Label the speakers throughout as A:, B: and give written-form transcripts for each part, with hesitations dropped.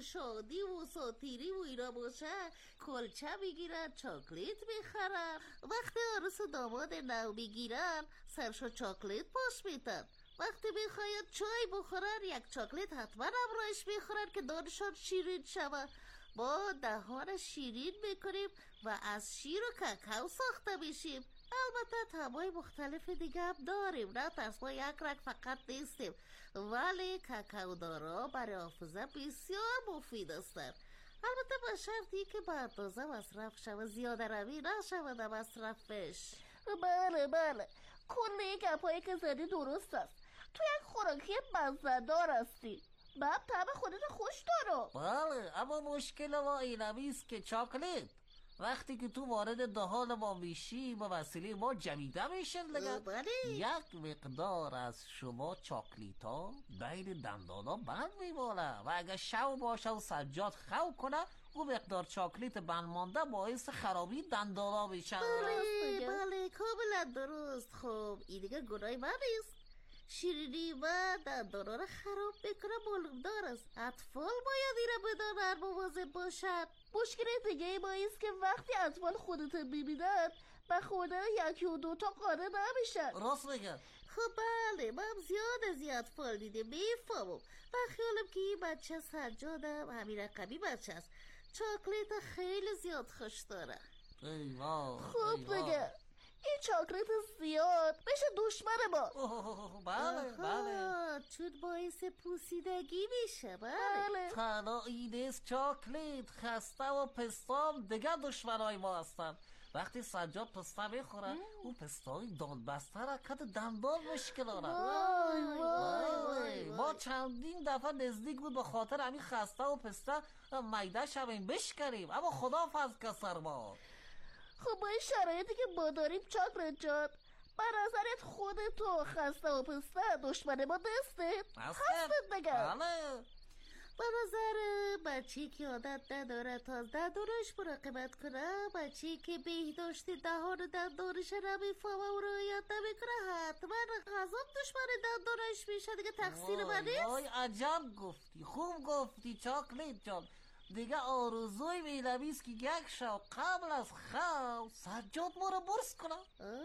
A: شادی و ساتیری و اینا باشه کلچه میگیرن، چاکلیت میخرن. وقتی عروس و داماد نو میگیرن سرشو چاکلیت پاش میتن. وقتی میخواید چای بخورن یک چاکلیت حتما همراهش میخورن که دانشان شیرین شود. ما دهان شیرین میکنیم و از شیر و کاکائو ساخته میشیم. البته طعمای مختلف دیگه هم داریم، نه ترس، ما یک رنگ فقط نیستیم. ولی کاکائو دارا برای حافظه بسیار مفید هستند، البته با شرطی که به اندازه مصرف شود، زیاده روی نشود مصرفش.
B: بله کل این گپایی که زدی درست است. تو یک خوراکی مزه‌دار هستی، بعد طعم خودت خوش داره.
C: بله، اما مشکل ما اینمیست که چاکلیت وقتی که تو وارد دهان ما میشی با وسیله ما جمیده میشن دیگه. یک مقدار از شما چاکلیت ها بین دندانا بند میمانه و اگه شو باشه و سجاد خو کنه او مقدار چاکلیت بند مانده باعث خرابی دندانا میشه.
A: بله کاملا درست. خب این دیگه گناه من نیست. شیرینی و دندانا را خراب بکنه معلومدار است. اطفال باید ایره بدانن، مواظب باشن.
B: مشکل دیگه ما ایست که وقتی اطفال خودت میبینن به خوردن یکی و دوتا قانع نمیشن.
C: راست میگن.
A: خب بله، من هم زیاد از اطفال دیده میفهمم و خیالم که این بچه سجادم همین رقمی بچه است. چاکلیت خیلی زیاد خوش داره.
B: خوب دیگه، این چاکلیت زیاد میشه دشمن ما.
C: بله
A: چون باعث پوسیدگی میشه. بله
C: تنها اینست چاکلیت، خسته و پستام دیگه دشمنای ما هستن. وقتی سجاد پسته میخوره او پستای دانبسته را کت دندان مشکل داره. ما چندین دفعه نزدیک بود به خاطر همین خسته و پسته میده شویم بشکنیم، اما خداحافظ کسر ما.
B: خب با این شرایطی که ما داریم چاکلیت جان، به نظرت خودتو خسته و پسته دشمن ما دستت هستت دیگه؟
C: بله.
A: به نظر بچه‌ای که عادت نداره تا از دندانش مراقبت کنه، بچه‌ای که بهداشت دهان و دندانش نمیفهمه و رعایت نمیکنه، حتما غذاب دشمن دندانش میشه دیگه. تقصیر من نیست.
C: وای عجب گفتی، خوب گفتی چاکلیت جان. دیگه آرزوی میلمیست که یک شب قبل از خواب سجاد ما رو برس کنه.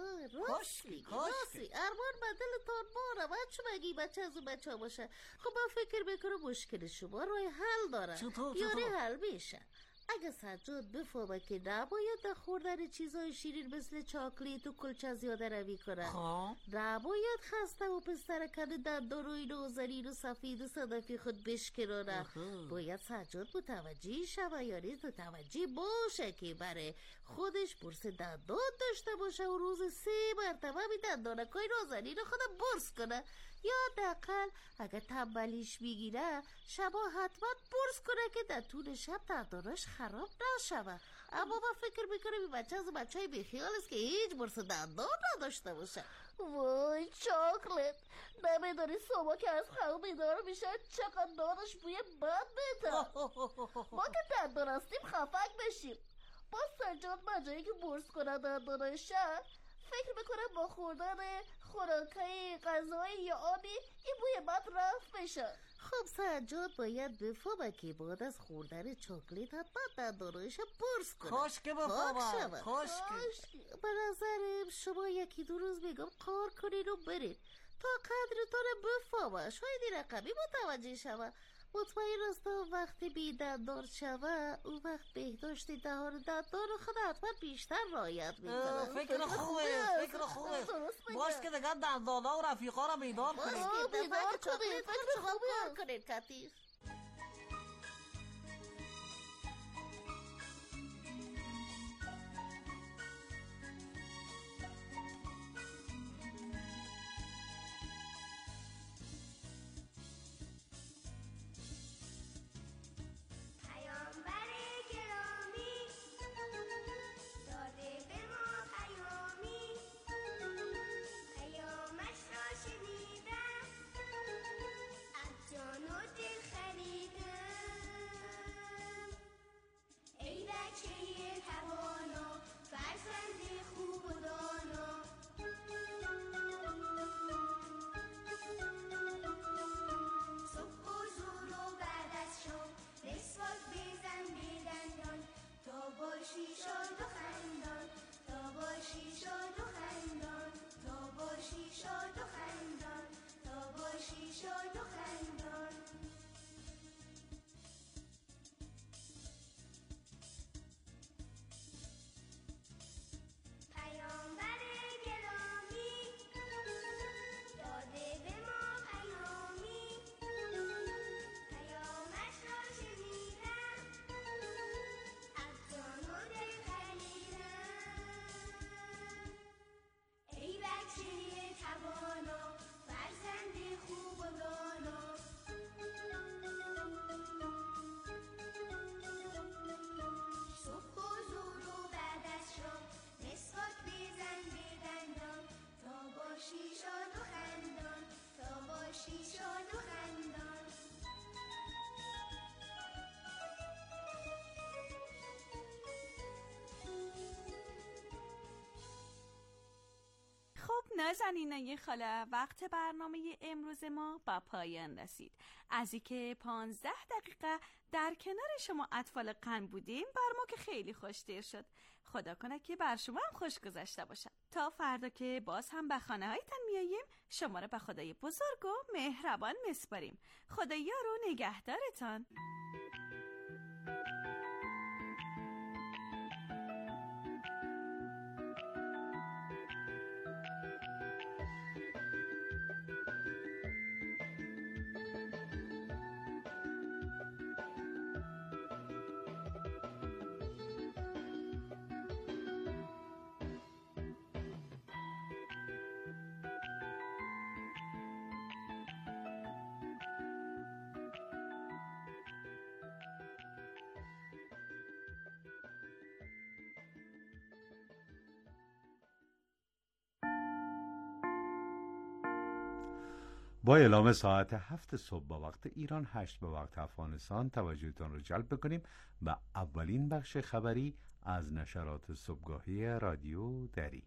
A: راستی ارمان بدلتان باره. بچه مگی بچه از اون بچه ها باشه. خب من فکر میکنم مشکل شما روی حل داره.
C: چطور؟
A: حل میشه اگه سجاد بفهمه که نباید در خوردن چیزای شیرین مثل چاکلیت و کلچه زیاده روی کنه، نباید خسته و پسته کنه دندان و اینو زرین و سفید و صدفی خود بشکنانه. باید سجاد متوجه شوه یا نیز متوجه باشه که برای خودش برس دندان داشته باشه و روز 3 مرتبه می دندانکای نازنین خودم برس کنه، یا حداقل اگه تنبلیش میگیره شبا حتما برس کنه که در طول شب دنداناش خراب نشوه. اما من فکر میکنم این بچه از بچه های بیخیال است که هیچ برس دندان نداشته باشه.
B: وای چاکلیت، نمیداری صبح که از خواب بیدار میشه چقدر دانش بوی بد میده. ما که دندان هستیم خفک بشیم، با سجاد مجایی که برس کنه دندانش فکر میکنم با خوردن خوراکای غذایی یا آبی این بوی بد رفت بشه.
A: خب سجاد باید بفهمه که بعد از خوردن چاکلیت حتما دندانایش برس کنه.
C: کاش که بفهمه.
A: به نظرم شما یکی 2 روز میگم کار کنین و برین تا قدرتان بفهمه، شاید این رقمی متوجه شوه. مطمئن هستم وقتی بی دندان شوه اون وقت بهداشت دهان دندان خود حتما بیشتر رعایت میکنه.
C: فکر خوبه باش که دیگه دندانا و رفیقا را بیدار کنید.
A: بیدار کنید کار کنید کتیف.
D: جان و دل نازنینای خاله، وقت برنامه امروز ما با پایان رسید. از اینکه 15 دقیقه در کنار شما اطفال قن بودیم بر ما که خیلی خوش‌تر شد. خدا کنه که بر شما هم خوش گذشته باشه. تا فردا که باز هم به خانه هایتان میاییم، شما رو به خدای بزرگ و مهربان میسپاریم. خدا یار و نگهدارتان.
E: با اعلام ساعت 7 صبح با وقت ایران، 8 با وقت افغانستان، توجهتان را جلب بکنیم به اولین بخش خبری از نشرات صبحگاهی رادیو دری.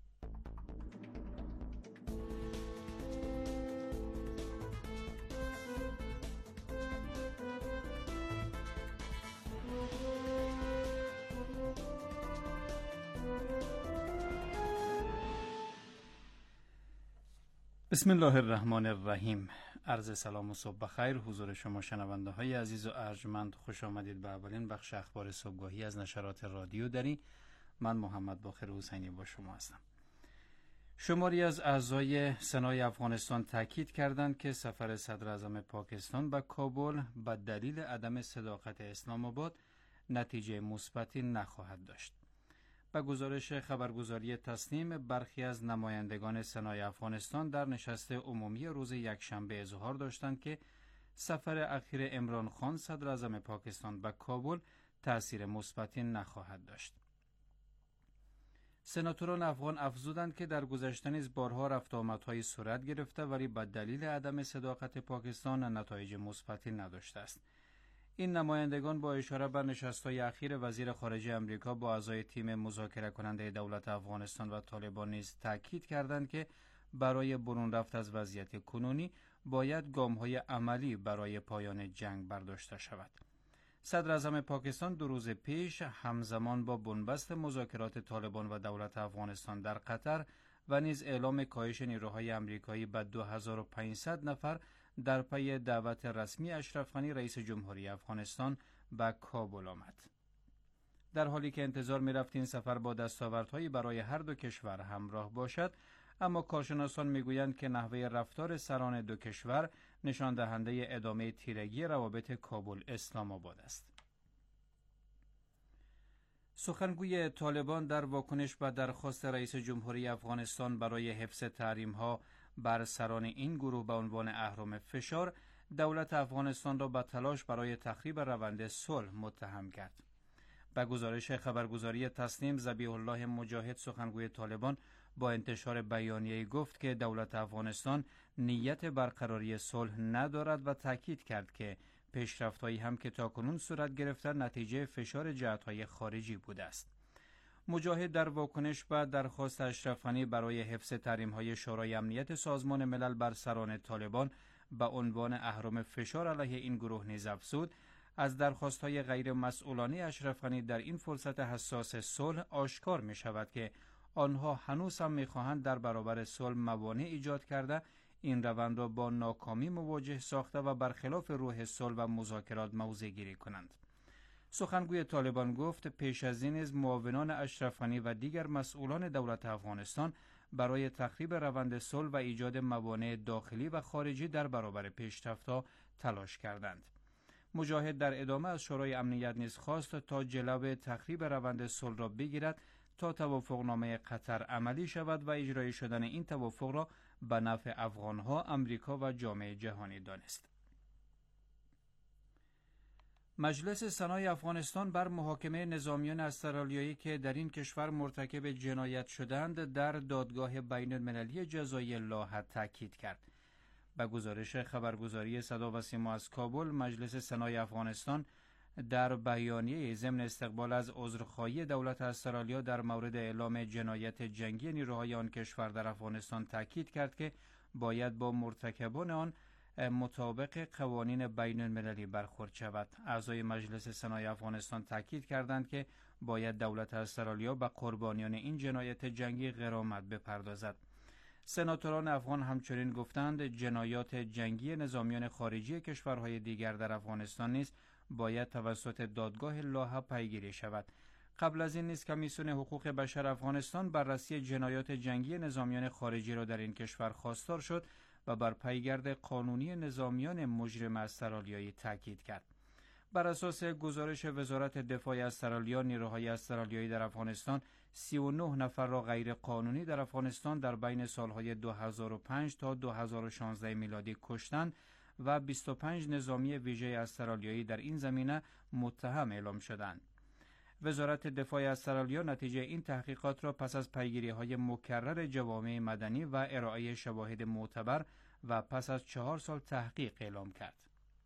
F: بسم الله الرحمن الرحیم. عرض سلام و صبح بخیر حضور شما شنونده های عزیز و ارجمند. خوش آمدید به اولین بخش اخبار صبحگاهی از نشرات رادیو دری. من محمد باقر حسینی با شما هستم. شماری از اعضای سنای افغانستان تاکید کردند که سفر صدر اعظم پاکستان به کابل به دلیل عدم صداقت اسلام آباد نتیجه مثبتی نخواهد داشت. به گزارش خبرگزاری تسنیم، برخی از نمایندگان سنای افغانستان در نشست عمومی روز یکشنبه اظهار داشتند که سفر اخیر عمران خان صدر اعظم پاکستان به کابل تأثیر مثبتی نخواهد داشت. سناتوران افغان افزودند که در گذشته نیز بارها رفت آمدهای صورت گرفته ولی به دلیل عدم صداقت پاکستان نتایج مثبتی نداشته است. این نمایندگان با اشاره به نشست‌های اخیر وزیر خارجه آمریکا با اعضای تیم مذاکره کننده دولت افغانستان و طالبان نیز تاکید کردند که برای برون رفت از وضعیت کنونی باید گام‌های عملی برای پایان جنگ برداشته شود. صدر اعظم پاکستان 2 روز پیش همزمان با بنبست مذاکرات طالبان و دولت افغانستان در قطر و نیز اعلام کاهش نیروهای آمریکایی به 2500 نفر در پی دعوت رسمی اشرف غنی رئیس جمهوری افغانستان به کابل آمد. در حالی که انتظار می رفت این سفر با دستاوردهایی برای هر دو کشور همراه باشد، اما کارشناسان می گویند که نحوه رفتار سران دو کشور نشان دهنده ادامه تیرگی روابط کابل اسلام آباد است. سخنگوی طالبان در واکنش به درخواست رئیس جمهوری افغانستان برای حفظ تحریم‌ها بر سران این گروه به عنوان اهرم فشار، دولت افغانستان را به تلاش برای تخریب روند صلح متهم کرد. به گزارش خبرگزاری تسنیم، ذبیح الله مجاهد سخنگوی طالبان با انتشار بیانیه‌ای گفت که دولت افغانستان نیت برقراری صلح ندارد و تاکید کرد که پیشرفت‌هایی هم که تاکنون صورت گرفته نتیجه فشار جهت‌های خارجی بوده است. مجاهد در واکنش به درخواست اشرف غنی برای حفظ تحریم‌های شورای امنیت سازمان ملل بر سران طالبان به عنوان اهرم فشار علیه این گروه نیز افزود، از درخواست‌های غیر مسئولانه اشرف غنی در این فرصت حساس صلح آشکار می‌شود که آنها هنوز هم می‌خواهند در برابر صلح موانع ایجاد کرده این روند را با ناکامی مواجه ساخته و برخلاف روح صلح و مذاکرات موضع گیری کنند. سخنگوی طالبان گفت پیش از این نیز معاونان اشرف غنی و دیگر مسئولان دولت افغانستان برای تخریب روند صلح و ایجاد موانع داخلی و خارجی در برابر پیشرفت‌ها تلاش کردند. مجاهد در ادامه از شورای امنیت نیز خواست تا جلو تخریب روند صلح را بگیرد تا توافقنامه قطر عملی شود و اجرای شدن این توافق را به نفع افغان‌ها، امریکا و جامعه جهانی دانست. مجلس سنای افغانستان بر محاکمه نظامیان استرالیایی که در این کشور مرتکب جنایت شدند در دادگاه بین المللی جزایی لاهه تاکید کرد. به گزارش خبرگزاری صدا و سیما از کابل، مجلس سنای افغانستان در بیانیه ضمن استقبال از عذرخواهی دولت استرالیا در مورد اعلام جنایت جنگی نیروهای آن کشور در افغانستان تاکید کرد که باید با مرتکبان آن مطابق قوانین بین المللی برخورد شود. اعضای مجلس سنای افغانستان تاکید کردند که باید دولت استرالیا به قربانیان این جنایت جنگی غرامت بپردازد. سناتوران افغان همچنین گفتند جنایات جنگی نظامیان خارجی کشورهای دیگر در افغانستان نیز باید توسط دادگاه لاهه پیگیری شود. قبل از این نیز کمیسیون حقوق بشر افغانستان بررسی جنایات جنگی نظامیان خارجی را در این کشور خواستار شد و بر پیگرد قانونی نظامیان مجرم استرالیایی تاکید کرد. بر اساس گزارش وزارت دفاع استرالیا، نیروهای استرالیایی در افغانستان 39 نفر را غیر قانونی در افغانستان در بین سالهای 2005 تا 2016 میلادی کشتند و 25 نظامی ویژه استرالیایی در این زمینه متهم اعلام شدند. وزارت دفاع استرالیا نتیجه این تحقیقات را پس از پیگیری‌های مکرر جوامع مدنی و ارائه شواهد معتبر و پس از 4 سال تحقیق اعلام کرد.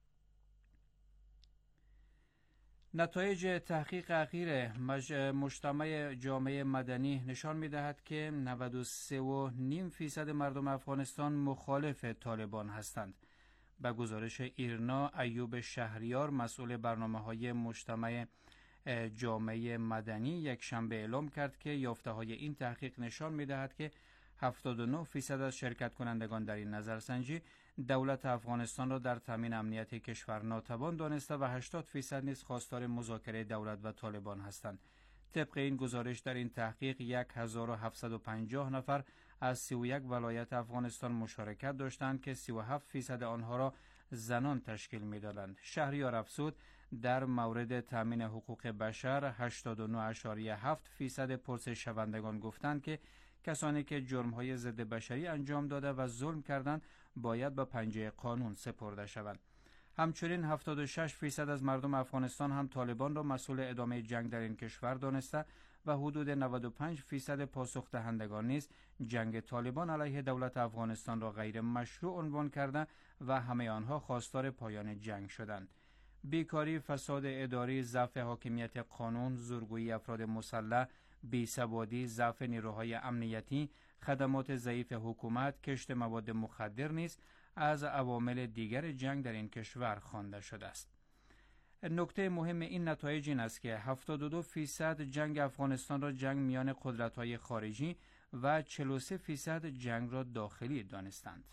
F: نتایج تحقیق اخیر مجتمع جامعه مدنی نشان می‌دهد که 93.5% مردم افغانستان مخالف طالبان هستند. به گزارش ایرنا، ایوب شهریار مسئول برنامه‌های مجتمع جامعه مدنی یک شنبه اعلام کرد که یافته‌های این تحقیق نشان می‌دهد که 79% از شرکت کنندگان در این نظرسنجی دولت افغانستان را در تامین امنیت کشور ناتوان دانسته و 80% نیز خواستار مذاکره دولت و طالبان هستند. طبق این گزارش در این تحقیق 1750 نفر از 31 ولایت افغانستان مشارکت داشتند که 37% آنها را زنان تشکیل می‌دادند. شهریار افزود در مورد تامین حقوق بشر 89.7% پرسش شوندگان گفتند که کسانی که جرم‌های ضد بشری انجام داده و ظلم کردند باید به پنجه قانون سپرده شوند. همچنین 76% از مردم افغانستان هم طالبان را مسئول ادامه جنگ در این کشور دانسته و حدود 95% پاسخ دهندگان نیز جنگ طالبان علیه دولت افغانستان را غیر مشروع عنوان کرده و همه آنها خواستار پایان جنگ شدند. بیکاری، فساد اداری، ضعف حاکمیت قانون، زورگویی افراد مسلح، بی‌ثباتی، ضعف نیروهای امنیتی، خدمات ضعیف حکومت، کشت مواد مخدر نیز از عوامل دیگر جنگ در این کشور خوانده شده است. نکته مهم این نتایج این است که 72% جنگ افغانستان را جنگ میان قدرت‌های خارجی و 43% جنگ را داخلی دانستند.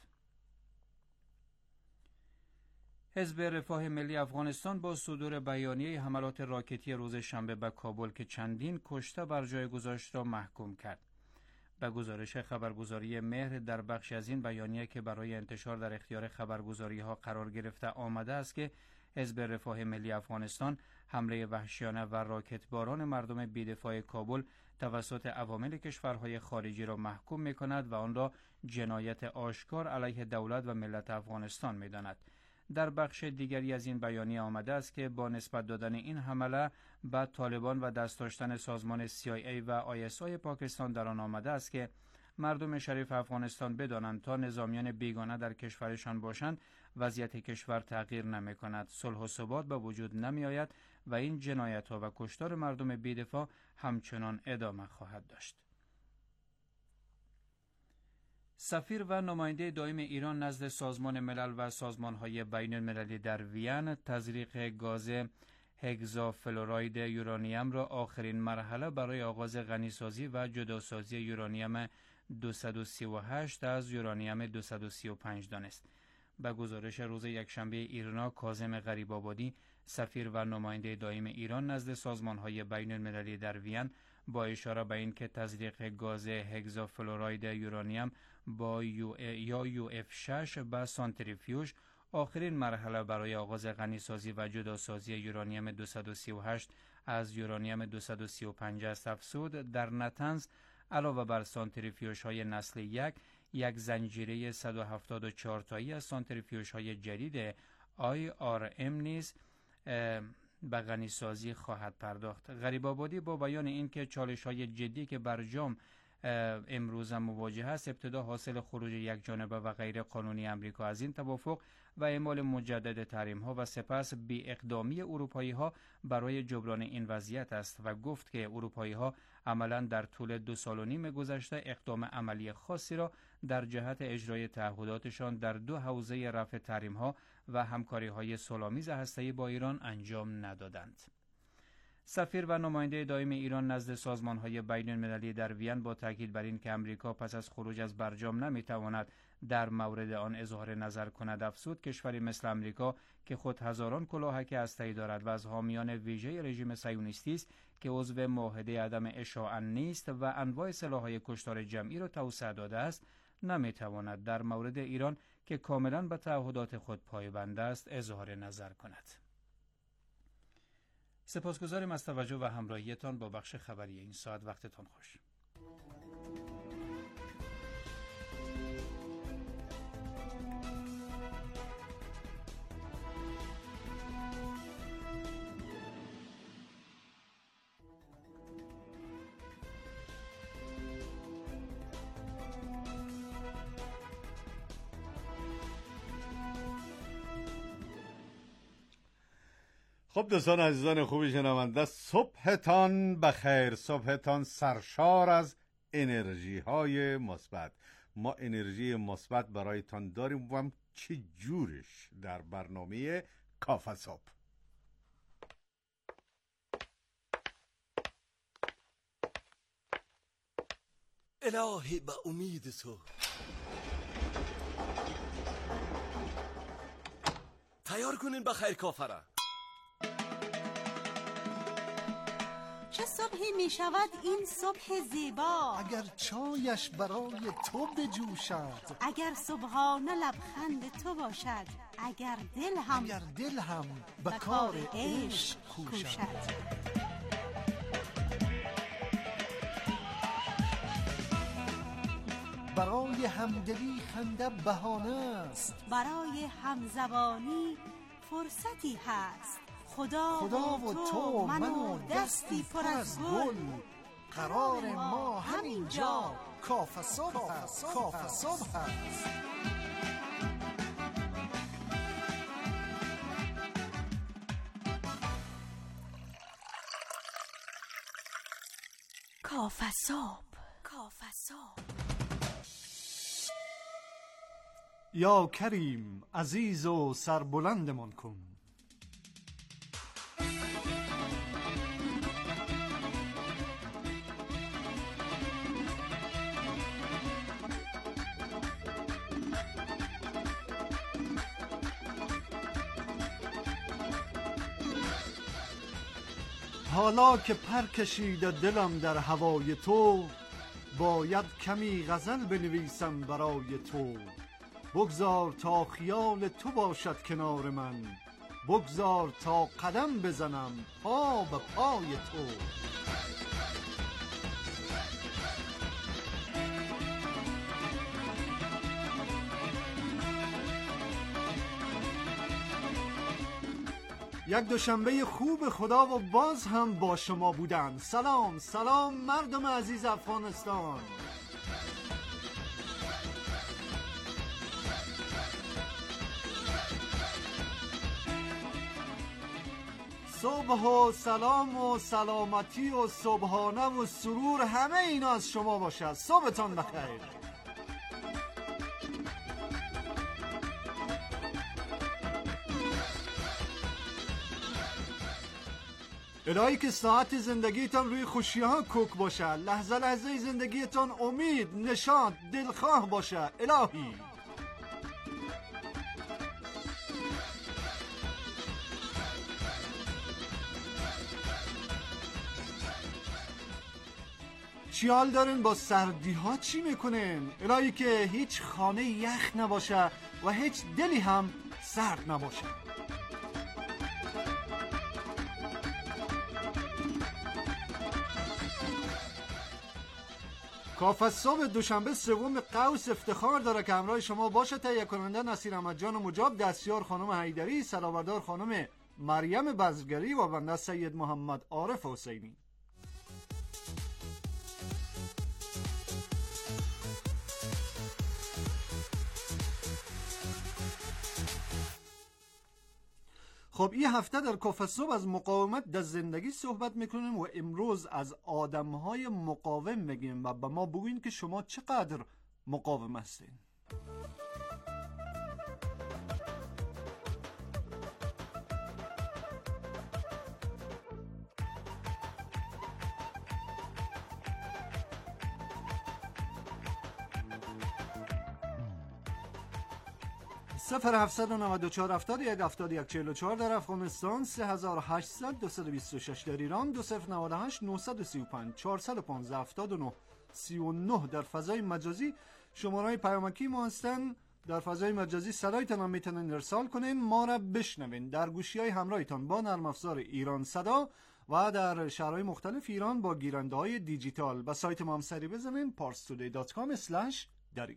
F: حزب رفاه ملی افغانستان با صدور بیانیه حملات راکتی روز شنبه به کابل که چندین کشته بر جای گذاشت را محکوم کرد. به گزارش خبرگزاری مهر در بخش از این بیانیه که برای انتشار در اختیار خبرگزاری‌ها قرار گرفته آمده است که حزب رفاه ملی افغانستان حمله وحشیانه و راکتباران مردم بی‌دفاع کابل توسط عوامل کشورهای خارجی را محکوم می‌کند و آن را جنایت آشکار علیه دولت و ملت افغانستان می‌داند. در بخش دیگری از این بیانیه آمده است که با نسبت دادن این حمله به طالبان و دست داشتن سازمان CIA و ISI پاکستان در آن آمده است که مردم شریف افغانستان بدانند تا نظامیان بیگانه در کشورشان باشند وضعیت کشور تغییر نمی کند، صلح و ثبات به وجود نمی آید و این جنایت ها و کشتار مردم بی‌دفاع همچنان ادامه خواهد داشت. سفیر و نماینده دائم ایران نزد سازمان ملل و سازمان‌های بین المللی در وین تزریق گاز هگزافلوراید یورانیم را آخرین مرحله برای آغاز غنیسازی و جداسازی یورانیم 238 از یورانیم 235 دانست. به گزارش روز یکشنبه ایرنا، کاظم غریب‌آبادی سفیر و نماینده دائم ایران نزد سازمان‌های بین المللی در وین با اشاره به اینکه تزریق گاز هگزافلوراید یورانیم با UF6 به سانتریفیوژ آخرین مرحله برای آغاز غنیسازی و جداسازی یورانیم 238 از یورانیم 235 است افزود. در نتنز علاوه بر سانتریفیوژهای نسل یک زنجیره 174 تایی از سانتریفیوژهای جدید IRM نیز به غنیسازی خواهد پرداخت. غریب‌آبادی با بیان اینکه چالش‌های جدی که برجام امروز هم مواجه است. ابتدا حاصل خروج یک جانبه و غیر قانونی امریکا از این توافق و اعمال مجدد تحریم ها و سپس بی اقدامی اروپایی ها برای جبران این وضعیت است و گفت که اروپایی ها عملاً در طول 2.5 سال گذشته اقدام عملی خاصی را در جهت اجرای تعهداتشان در 2 حوزه رفع تحریم ها و همکاری های صلح‌آمیز هسته‌ای با ایران انجام ندادند. سفیر و نماینده دائم ایران نزد سازمان‌های بین‌المللی در وین با تاکید بر این که امریکا پس از خروج از برجام نمی‌تواند در مورد آن اظهار نظر کند افزود کشوری مثل امریکا که خود هزاران کلاهک هسته‌ای دارد و از حامیان ویژه رژیم صهیونیستی است که عضو معاهده عدم اشاعه نیست و انواع سلاح‌های کشتار جمعی را توسعه داده است، نمی‌تواند در مورد ایران که کاملاً به تعهدات خود پایبند است اظهار نظر کند. سپاسگزاریم از توجه و همراهیتان با بخش خبری این ساعت. وقتتان خوش.
E: خب دوستان عزیزان خوبی شنونده، صبحتان بخیر، صبحتان سرشار از انرژی های مثبت. ما انرژی مثبت برایتان داریم و هم چه جورش در برنامه کافه صبح.
G: الهی به امید تو تیار کنین بخیر کافه را.
H: چه صبحی می شود این صبح زیبا،
I: اگر چایش برای تو بجوشد،
H: اگر صبحانه لبخند تو باشد، اگر دل هم به کار عشق کوشد.
I: برای همدلی خنده بهانه است،
H: برای همزبانی فرصتی هست. خدا و تو من و دستی پر از گل،
I: قرار ما همینجا کافه صبح هست. کافه صبح هست.
H: کافه صبح. کافه صبح.
I: یا کریم عزیز و سربلندمان کن. حالا که پر کشیده دلم در هوای تو، باید کمی غزل بنویسم برای تو. بگذار تا خیال تو باشد کنار من، بگذار تا قدم بزنم پا به پای تو. یک دوشنبه خوب خدا و باز هم با شما بودن. سلام مردم عزیز افغانستان. صبح و سلام و سلامتی و صبحانه و سرور همه اینا از شما باشه. صبحتان بخیر. الهی که ساعت زندگیتان روی خوشی ها کوک باشه، لحظه لحظه زندگیتان امید، نشاط، دلخواه باشه. الهی چی حال دارین با سردی ها؟ چی میکنین؟ الهی که هیچ خانه یخ نباشه و هیچ دلی هم سرد نباشه. کافه صبح دوشنبه 3 قوس افتخار داره که همراه شما باشه. تهیه کننده نصیر احمد جان مجاب، دستیار خانم حیدری، سلاوردار خانم مریم بزرگری و بنده سید محمد عارف حسینی. خب این هفته در کافه صبح از مقاومت در زندگی صحبت میکنیم و امروز از آدمهای مقاوم میگیم و به ما بگوین که شما چقدر مقاوم هستین. صفر 794 71 71 44 در افغانستان، 3800 226 در ایران، 2098 935 415 79 39 در فضای مجازی شماره پیامکی ما هستن. در فضای مجازی صدایتان هم میتونن ارسال کنین، ما را بشنوین در گوشی های همراهتان با نرم افزار ایران صدا و در شهرهای مختلف ایران با گیرنده های دیجیتال. به سایت ما هم سری بزنین parstoday.com/dari.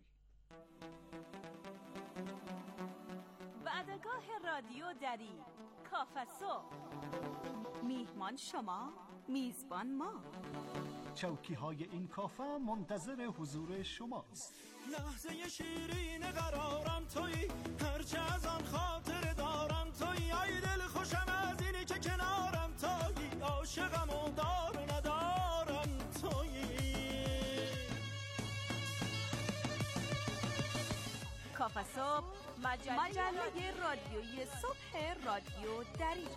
D: وعدگاه رادیو دری، کافه صبح. میهمان شما، میزبان ما.
I: چوکی های این کافه منتظر حضور شماست.
J: لحظه شیرین قرارم تویی، هرچه از آن خاطر دارم تویی، ای دل خوشم از اینی که کنارم تویی، عاشقم و دار و ندارم تویی.
D: کافه صبح، مجله رادیویی صبح رادیو دری.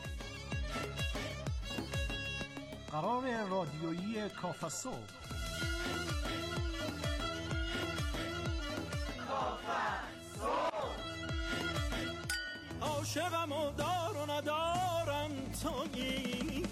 I: قرار رادیویی کافه صبح.
J: عاشقم و دار و ندارم تویی.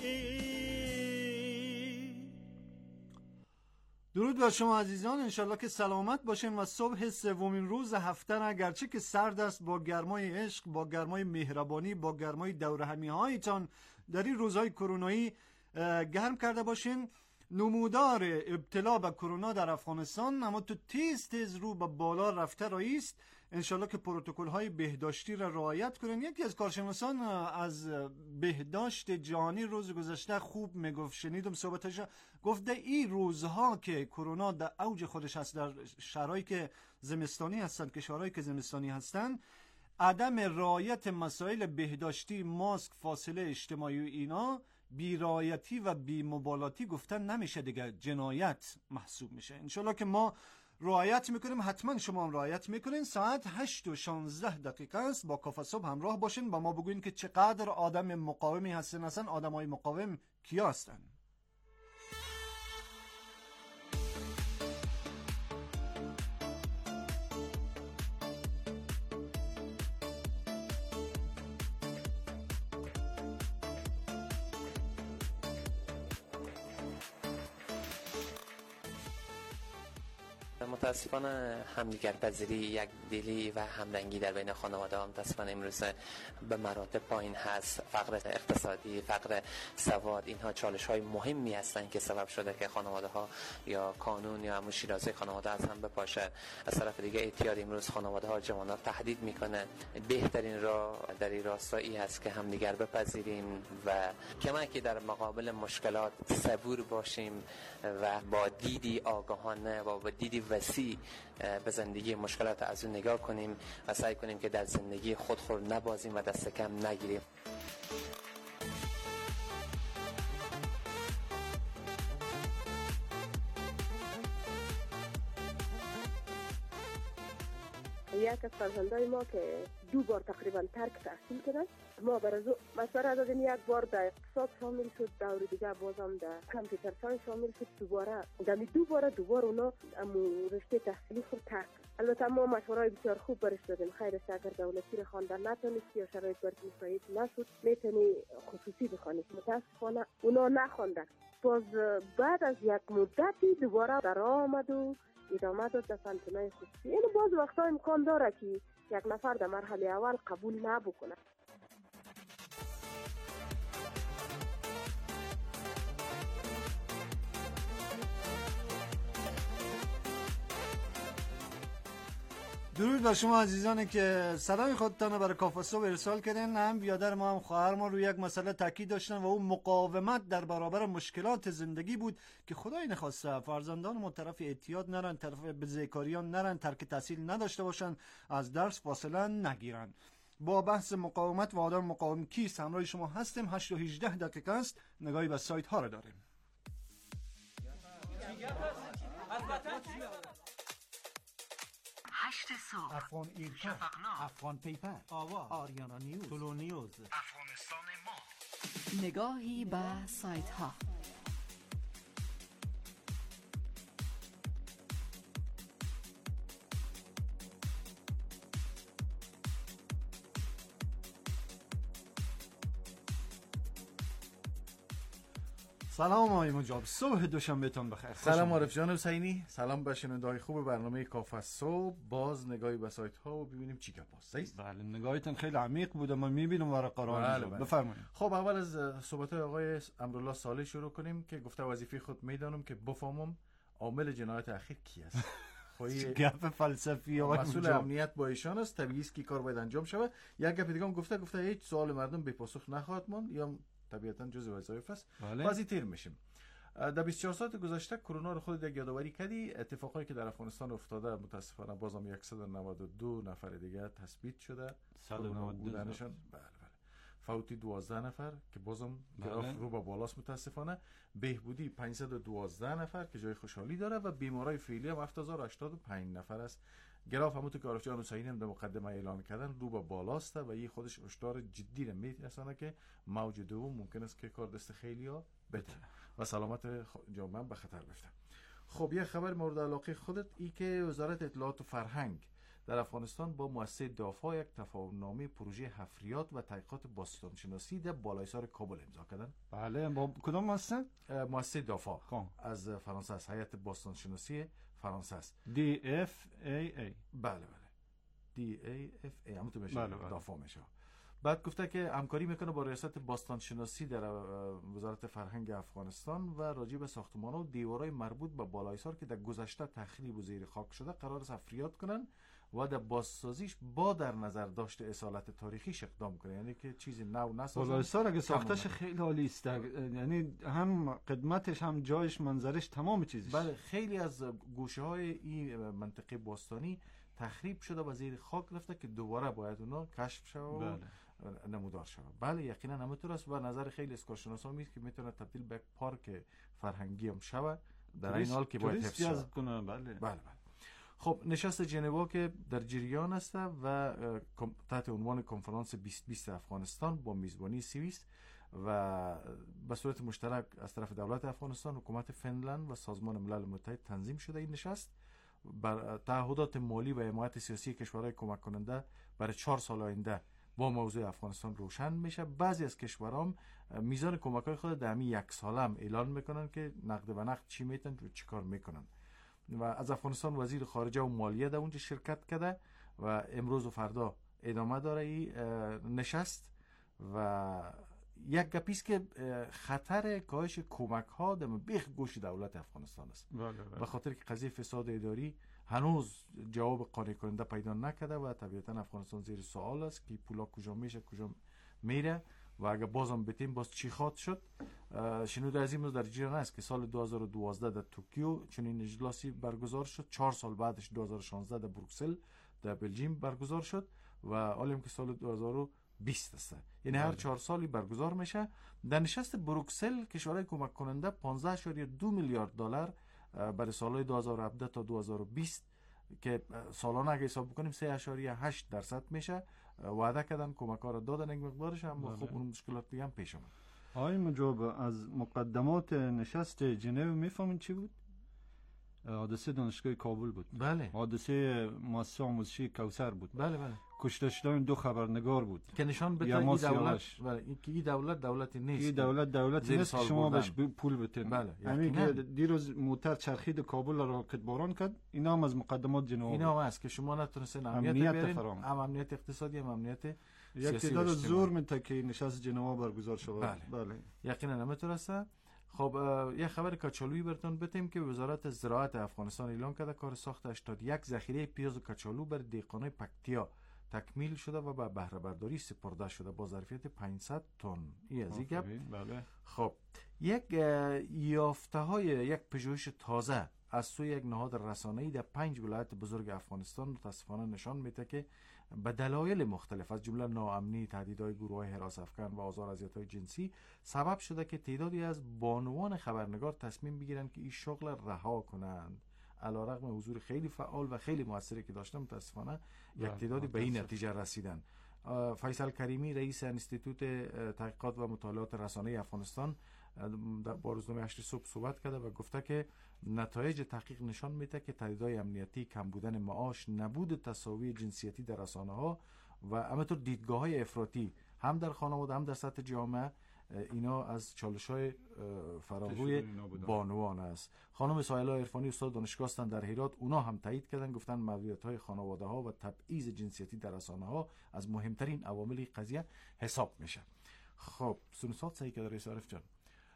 I: درود بر شما عزیزان، انشالله که سلامت باشین و صبح سومین روز هفته را گرچه که سرد است، با گرمای عشق، با گرمای مهربانی، با گرمای دورهمی هایتان در این روزهای کرونایی گرم کرده باشین. نمودار ابتلا به کرونا در افغانستان اما تو تیز رو به بالا رفته رایست. انشالله که پروتکل های بهداشتی را رعایت کنین. یکی از کارشناسان از بهداشت جهانی روز گذشته خوب میگفت، شنیدم صحبتش، گفته این روزها که کرونا در اوج خودش هست در شهرهایی که زمستانی هستند، کشورهایی که زمستانی هستند، عدم رعایت مسائل بهداشتی، ماسک، فاصله اجتماعی و اینا، بی‌رعایتی و بی‌مبالاتی گفتن نمیشه دیگه، جنایت محسوب میشه. انشالله که ما رعایت میکنیم، حتما شما هم رعایت میکنین. ساعت 8:16 است. با کافه صبح همراه باشین، با ما بگوین که چقدر آدم مقاومی هستن. اصلا آدمای مقاوم کیا هستن؟
K: متاسفانه همدیگر پذیری، یک دلی و همرنگی در بین خانواده ها متاسفانه امروز به مراتب پایین هست. فقر اقتصادی، فقر سواد، اینها چالش های مهمی هستند که سبب شده که خانواده ها یا قانون یا همون شیرازه خانواده از هم بپاشه. از طرف دیگه اعتیاد امروز خانواده ها، جوانان تهدید میکنه. بهترین راه در این راستایی هست که همدیگر بپذیریم و کمکی در مقابل مشکلات صبور باشیم و با دیدی آگاهانه و با دیدی وسیع به زندگی مشکلات از اون نگاه کنیم و سعی کنیم که در زندگی خودخور نبازیم و دست کم نگیریم.
L: یک از فرزندای ما که 2 بار تقریبا ترک تحصیل کردن، ما برای مشوره دادیم، یک بار در اقتصاد شامل شد، دور دیگه بازم در کامپیوتر ساینس شامل شد. دوباره اونا امو رشته تحصیلی خود ترک. البته ما مشورهای بسیار خوب برش دادیم، خیر است اگر دولتی رو خواندن نتونست یا شرایط برات مساعد نشد میتونی خصوصی بخوانی. متاسفانه اونا نخواندن. باز بعد از یک مدتی دوباره در آمد و ادامه داد در سنتونای خصوصی. یعنی باز وقتا امکان داره که یک نفر در مرحله اول قبول نبکنه.
I: درود بر شما عزیزانی که سلام خودتان برای کافه صبح ارسال کردین. هم بیادر ما هم خواهر ما روی یک مسئله تاکید داشتن و اون مقاومت در برابر مشکلات زندگی بود که خدای نخواسته فرزندان ما طرف اعتیاد نرن، طرف بزهکاریان نرن، ترک تحصیل نداشته باشن، از درس فاصله نگیرن. با بحث مقاومت و آدم مقاوم کیست همراه شما هستیم. 8 و 18 دقیقه است. نگاهی به سایت ها را داریم.
H: هشت صبح،
M: افغان ایرکا، افغان پیپر، آوا، آریانا نیوز، تولو نیوز،
H: افغانستان ما. نگاهی به سایت ها.
I: سلام آقای مجاب، صبح دوشنبه تان بخیر.
N: سلام عارف جان حسینی، سلام به شنونده‌های خوب برنامه کافه صبح. باز نگاهی به سایت ها و ببینیم چی گپ است.
I: بله، نگاهتون خیلی عمیق بوده، من میبینم ورقه را. بفرمایید.
N: خب اول از صحبت آقای امرالله صالح شروع کنیم که گفته وظیفه خود میدانم که بفهمم عامل جنایت اخیر کی است.
I: گپ فلسفی آقای
N: مسئول امنیت با ایشان است، طبیعی است که کار باید انجام شود. یک گپ دیگه هم گفته هیچ سوال مردم بی پاسخ نخواهد ماند، یا طبیعتاً جزء وظایف است. بازی تیر میشیم. در 24 ساعت گذشته کرونا رو خود یک یادآوری کردی. اتفاقایی که در افغانستان افتاده متاسفانه بازم 192 نفر دیگه تثبیت شده.
I: 192
N: بله بله. فوتی 12 نفر که بازم گراف رو به بالاست متاسفانه. بهبودی 512 نفر که جای خوشحالی داره و بیمارای فعلی هم 7085 نفر است. گراف همونطور که عارف جان حسینی هم در مقدمه اعلان کردن رو به بالاست و این خودش هشدار جدی را میرسانه که موج دوم ممکن است که کار دست خیلیا بده و سلامت جامعه به خطر بیفته. خب یه خبر مورد علاقه خودت ای که وزارت اطلاعات و فرهنگ در افغانستان با مؤسسه دافا یک تفاهم‌نامه پروژه حفریات و تحقیقات باستانشناسی در بالایسار کابل امضا کردن.
I: بله، با کدام مؤسسه؟
N: مؤسسه دافا از فرانسه است، هیئت باستانشناسی فرانسه است.
I: DFAA.
N: بله DAFA همونطور میشه. دافا میشه. بعد گفته که همکاری میکنه با ریاست باستانشناسی در وزارت فرهنگ افغانستان و راجع به ساختمان‌ها و دیوارهای مربوط به بالایسار که در گذشته تخریب و زیر خاک شده قرار است حفریات کنن و در بازسازیش با در نظر داشته اصالت تاریخی اقدام کنه، یعنی که چیزی نو نسازن.
I: بالایسار اگه ساختش خیلی عالی است، یعنی هم قدمتش هم جایش منظرش تمام چیزش.
N: بله، خیلی از گوشه‌های این منطقه باستانی تخریب شده و زیر خاک رفته که دوباره باید اونا کشف شود و نمودار شود. بله یقینا همینطور است و نظر خیلی از کارشناسان میگه که میتونه تبدیل به یک پارک فرهنگی هم شود در این حال که باید حفظ شود. بله. خب نشست ژنوا که در جریان است و تحت عنوان کنفرانس 2020 افغانستان با میزبانی سوئیس و به صورت مشترک از طرف دولت افغانستان، حکومت فنلند و سازمان ملل متحد تنظیم شده. این نشست بر تعهدات مالی و حمایت سیاسی کشورهای کمک کننده برای 4 سال آینده با موضوع افغانستان روشن میشه. بعضی از کشورها میزان کمک‌های خود در همین یک ساله هم اعلان میکنن که نقد به نقد چی میتن و چی کار میکنن. و از افغانستان وزیر خارجه و مالیه در اونجا شرکت کرده و امروز و فردا ادامه داره این نشست و یک گپیست که خطر کاهش کمک ها در بیخ گوش دولت افغانستان است. به خاطر که قضیه فساد اداری هنوز جواب قانع کننده پیدا نکرده و طبیعتا افغانستان زیر سوال است که پولا کجا میشه کجا میره و اگه بازم بتیم باز چی خواهد شد. شنوده از این در جریان است که سال 2012 در توکیو چنین اجلاسی برگزار شد، 4 سال بعدش 2016 در بروکسل در بلژیم برگزار شد و حالا که سال 2020 است، یعنی هر 4 سالی برگزار میشه. در نشست بروکسل کشورهای کمک کننده 15.2 میلیارد دلار برای سالهای 2017 تا 2020 که سالانه اگه حساب بکنیم 3.8% میشه وعده کردن، کمک ها را دادن یک مقدارش، اما خب اون مشکلات دیگه هم پیش اومد.
I: آقای مجاب از مقدمات نشست ژنو میفهمین چی بود؟ حادثه دانشگاه کابل بود.
N: بله.
I: حادثه مؤسسه آموزشی کوثر بود.
N: بله.
I: کشته شدن 2 خبرنگار بود
N: که نشان بده این دولت دولتی نیست.
I: این دولتی نیست که شما بهش پول بدین.
N: بله.
I: همین که دیروز موتر چرخید کابل را راکت باران کرد، اینا هم از مقدمات ژنو.
N: اینا هم است که شما نتونستین امنیت بیارین، هم امنیت اقتصادی هم امنیت
I: یک تعداد زور میته که نشست ژنو برگزار شود.
N: بله. یقینا همینطور است. خب یه خبر کچالویی براتون بتیم که وزارت زراعت افغانستان اعلام کرده کار ساخت 81 ذخیره پیاز کچالو بر دیقانای پکتیا تکمیل شده و به بهره برداری سپرده شده با ظرفیت 500 تن. این از این گپ.
I: بله.
N: خب یک یافته های یک پژوهش تازه از سوی یک نهاد رسانه‌ای در 5 ولایت بزرگ افغانستان متاسفانه نشان میده که به دلایل مختلف از جمله ناامنی، تهدیدهای گروه‌های حراس افکن و آزار اذیت‌های جنسی سبب شده که تعدادی از بانوان خبرنگار تصمیم بگیرند که این شغل رها کنند. علیرغم حضور خیلی فعال و خیلی موثری که داشتم، متاسفانه یک تعدادی به این نتیجه رسیدن. فیصل کریمی رئیس انستیتوت تحقیقات و مطالعات رسانه افغانستان با روزنامه 8 صبح صحبت کرده و گفته که نتایج تحقیق نشان میده که تهدیدهای امنیتی، کم بودن معاش، نبود تساوی جنسیتی در رسانه‌ها و همینطور دیدگاه‌های افراطی هم در خانواده هم در سطح جامعه، اینا از چالش‌های فراروی بانوان است. خانم سایلا عرفانی استاد دانشگاه هستند در هرات، اونا هم تایید کردن، گفتن محدودیت‌های خانواده‌ها و تبعیض جنسیتی در رسانه‌ها از مهمترین عوامل قضیه حساب میشه. خب سنوسات صحیح که رئیس عارف جان،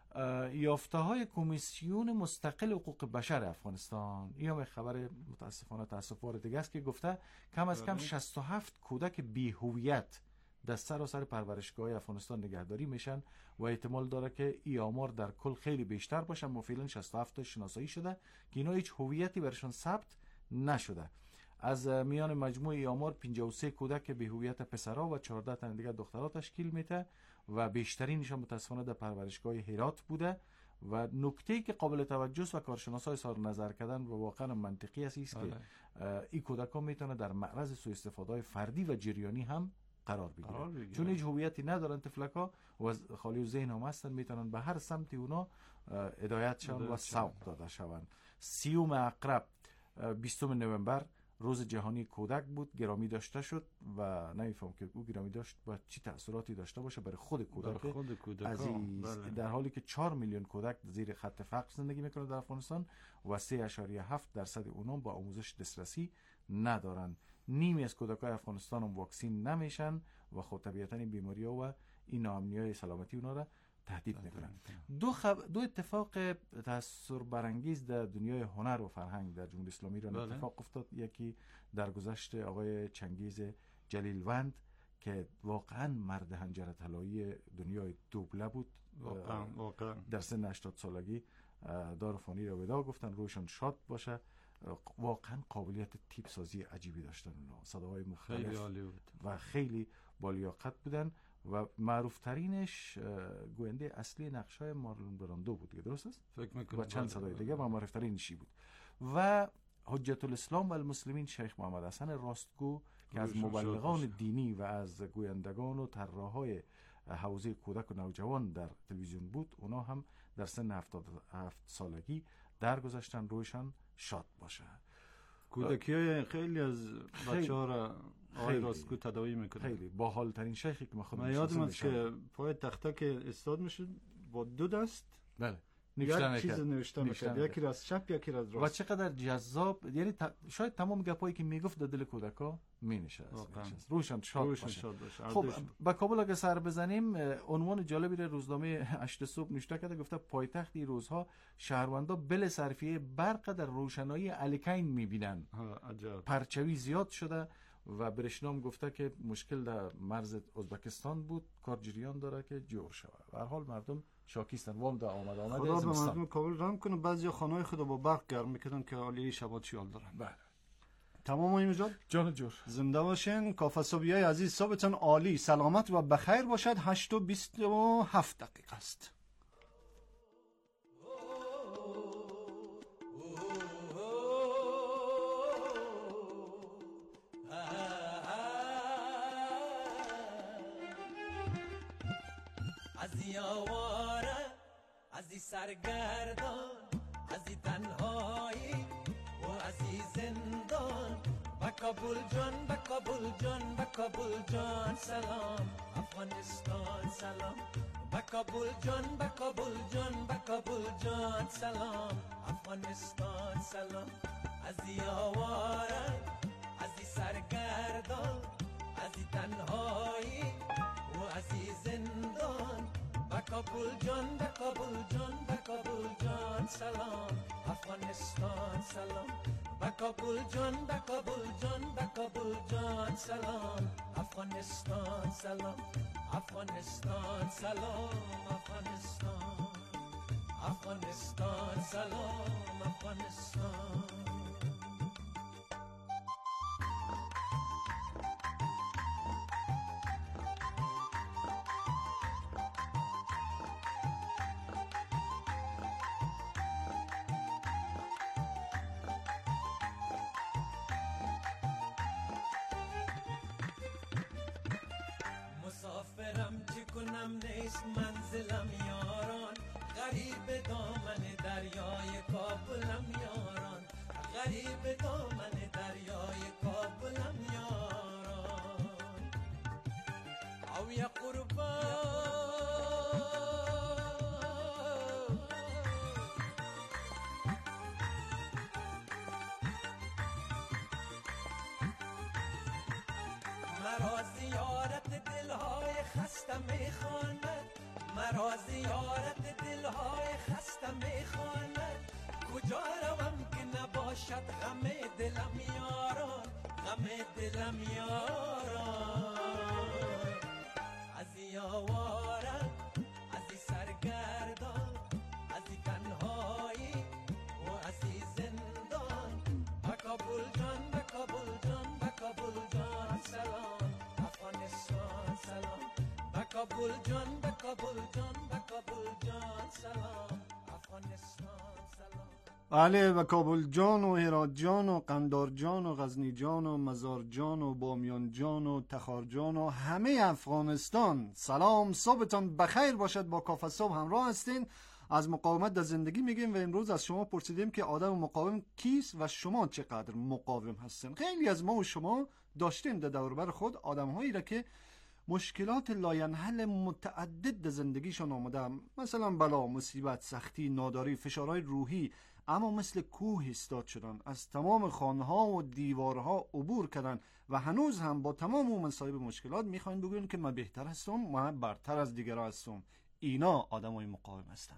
N: یافته‌های کمیسیون مستقل حقوق بشر افغانستان، این هم خبر متاسفانه تأسف‌بار دیگه است که گفته کم از کم 67 کودک بی‌هویت در سراسر پرورشگاه افغانستان نگهداری میشن و احتمال داره که این آمار در کل خیلی بیشتر باشه. ما فعلا 67 تا شناسایی شده که اینا هیچ هویتی برشون ثبت نشده. از میان مجموع آمار 53 کودک بی‌هویت پسرها و 14 تن دیگه دخترها تشکیل میده و بیشترینشان متاسفانه در پرورشگاه هرات بوده. و نکته‌ای که قابل توجه است و کارشناسا اظهار نظر کردن و واقعا منطقی است که این کودک‌ها میتونه در معرض سوء استفاده‌های فردی و جریانی هم قرار بگیرن، چون هیچ هویتی ندارن طفلک‌ها و خالی ذهن هم هستن، میتونن به هر سمتی اونا هدایت شون و سوق داده شون. 30 اقرب 20 نوامبر روز جهانی کودک بود، گرامی داشته شد و نمیفهم که او گرامی داشت و چی تأثیراتی داشته باشه برای خود کودک عزیز. در حالی که 4 میلیون کودک زیر خط فقر زندگی میکنند در افغانستان و 3.7% اونا با آموزش دسترسی ندارن. نیمی از کودکای افغانستان هم واکسین نمیشن و خب طبیعتا این بیماری‌ها و این ناامنی‌های سلامتی اونا را تهدید میکنن. دو اتفاق تأثیر برانگیز در دنیای هنر و فرهنگ در جمهوری اسلامی ایران اتفاق افتاد. یکی در گذشت آقای چنگیز جلیلوند که واقعا مرد حنجره طلایی دنیای دوبله بود، واقعا در سن 80 سالگی دار فانی را وداع گفتن، روشان شاد باشه. واقعا قابلیت تیپ سازی عجیبی داشتن اونا، صداهای مختلف و خیلی بالیاقت بودن و معروف ترینش گوینده اصلی نقشای مارلون براندو بود دیگه، درست است؟
F: فکر میکنم
N: و چند صدای دیگه و معروف ترینشی بود. و حجت الاسلام و المسلمین شیخ محمد حسن راستگو که از مبلغان دینی و از گویندگان و طراحهای حوزه کودک و نوجوان در تلویزیون بود، اونا هم در سن 77 سالگی درگذشتن، رویشان شاد باشه.
F: کودکی خیلی از بچه‌ها را آقای راستگو تداوی میکنه.
N: خیلی باحال ترین شیخی که
F: من یادم است که پای تخته که استاد میشد با 2 دست
N: بله
F: یک چیز نوشته میکرد، یکی را از چپ یکی را از راست.
N: و چقدر جذاب، یعنی شاید تمام گپایی که میگفت در دل کودکا مینشست. روشن شاد باشه. خب با کابل اگه سر بزنیم، عنوان جالبی را روزنامه 8 صبح نوشته کرده، گفته پایتخت این روزها شهروندا بل صرفیه برق در روشنایی الکین میبینن. پرچوی زیاد شده و برشنام گفته که مشکل در مرز ازبکستان بود، کار جریان داره که جور شود. به هر حال مردم شاکیستن. وام دا آمده
F: خدا به مردم کابل رحم کنه. بعضی خانه‌های خود با برق گرم میکردن که عالی شبات چیال دارن.
N: بله
F: تمام این
N: جان جور
F: زنده باشین. کافه صبحیه عزیز، صبحتون عالی، سلامت و بخیر باشد. 8:27 است.
J: از یاواره، از سرگردان، از تنهایی و از زندان، با کابل جان، با کابل جان، با کابل جان سلام. افغانستان سلام. با کابل جان، با کابل جان، با کابل جان سلام. افغانستان سلام. از یاواره، از سرگردان، از تنهایی و از زندان، با کابل جان، با کابل جان، با کابل جان سلام. افغانستان سلام. با کابل جان، با کابل جان، با کابل جان سلام. افغانستان سلام. افغانستان سلام. افغانستان، افغانستان سلام. افغانستان. منزلم یاران، غریب دامن دریای کابلم یاران، غریب دامن دریای کابلم یاران. او یا قربان مرا زیارت دلهای خسته میخواند، مرا زیارت دلهای خسته میخواند. کجا روم که نباشد غم دلم یاران، غم دلم یاران. ازی آوارم ازی سرگردان، ازی تنهایی و ازی زندان. بکابل جان بکابل جان بکابل جان سلام افغانستان سلام. بکابل جان بکابل جان بکابل جان سلام افغانستان سلام.
I: بله، و کابل جان و هرات جان و قندار جان و غزنی جان و مزار جان و بامیان جان و تخار جان و همه افغانستان سلام، صبحتان بخیر باشد. با کافه صبح همراه هستین. از مقاومت در زندگی میگیم و امروز از شما پرسیدیم که آدم مقاوم کیست و شما چقدر مقاوم هستین. خیلی از ما و شما داشتین در دور بر خود آدم هایی را که مشکلات لاینحل متعدد در زندگیشان آمده، مثلا بلا، مصیبت، سختی، ناداری، فشارهای روحی، اما مثل کوه ایستاد شدن، از تمام خانه‌ها و دیوارها عبور کردن و هنوز هم با تمام اون مصائب مشکلات میخواین بگوین که من بهتر هستم، من برتر از دیگران هستم. اینا آدمای مقاوم هستن.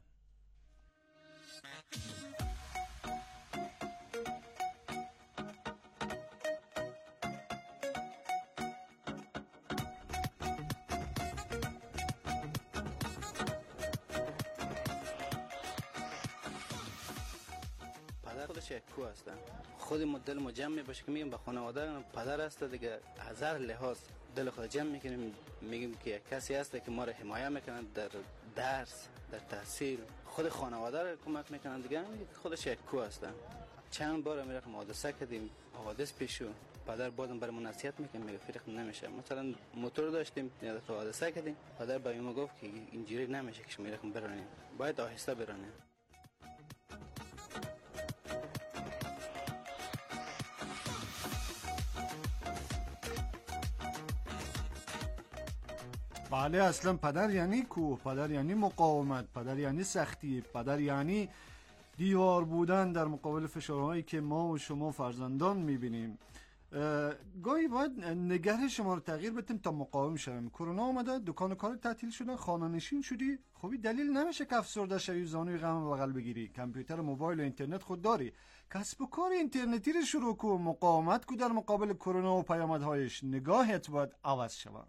O: خودش یک کو هستن. خود دل ما جمع باشه که میگیم به خانواده پدر هست دیگه، از هر لحاظ دل خود جمع میکنیم، میگیم که کسی هست که ما را حمایت میکنن در درس، در تحصیل، خود خانواده را کمک میکنن دیگه. خودش یک کو هستن. چند بار میرفتم حادثه کردیم، حوادث پیش شد، پدر بازم برام نصیحت میکنه، میگه فرق نمیشه. مثلا موتور داشتیم، یه دفعه حادثه کردیم، پدر به ما گفت که اینجوری نمیشه که شما میرفتم برانیم، باید آهسته برانیم.
I: بله، اصلا پدر یعنی کوه، پدر یعنی مقاومت، پدر یعنی سختی، پدر یعنی دیوار بودن در مقابل فشارهایی که ما و شما فرزندان میبینیم. گاهی باید نگه شما رو تغییر بدیم تا مقاوم شویم. کرونا آمده، دکان و کار تعطیل شده، خانه نشین شدی، خوبی دلیل نمیشه که افسرده شوی، زانوی غم بغل بگیری. کامپیوتر، موبایل و اینترنت خود داری، کسب و کار اینترنتی رو شروع کو، مقاومت کو در مقابل کرونا و پیامدهایش. نگاهت باید عوض شود.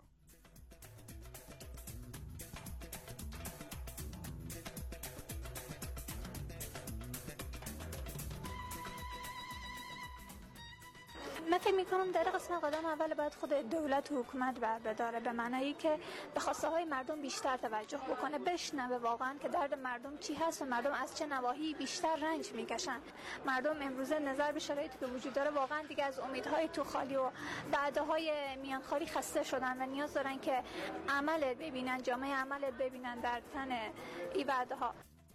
P: من فکر میکنم در قسمت قدم اول باید خود دولت و حکومت بر بداره، به معنایی که به خواسته های مردم بیشتر توجه بکنه، بشنوه واقعا که درد مردم چی هست و مردم از چه نواحی بیشتر رنج میکشن. مردم امروزه نظر به شرایطی که وجود داره واقعا دیگه از امیدهای تو خالی و وعده‌های میانخالی خسته شدن و نیاز دارن که عملت ببینن، جامعه عملت ببینن در تن این وعده‌ها.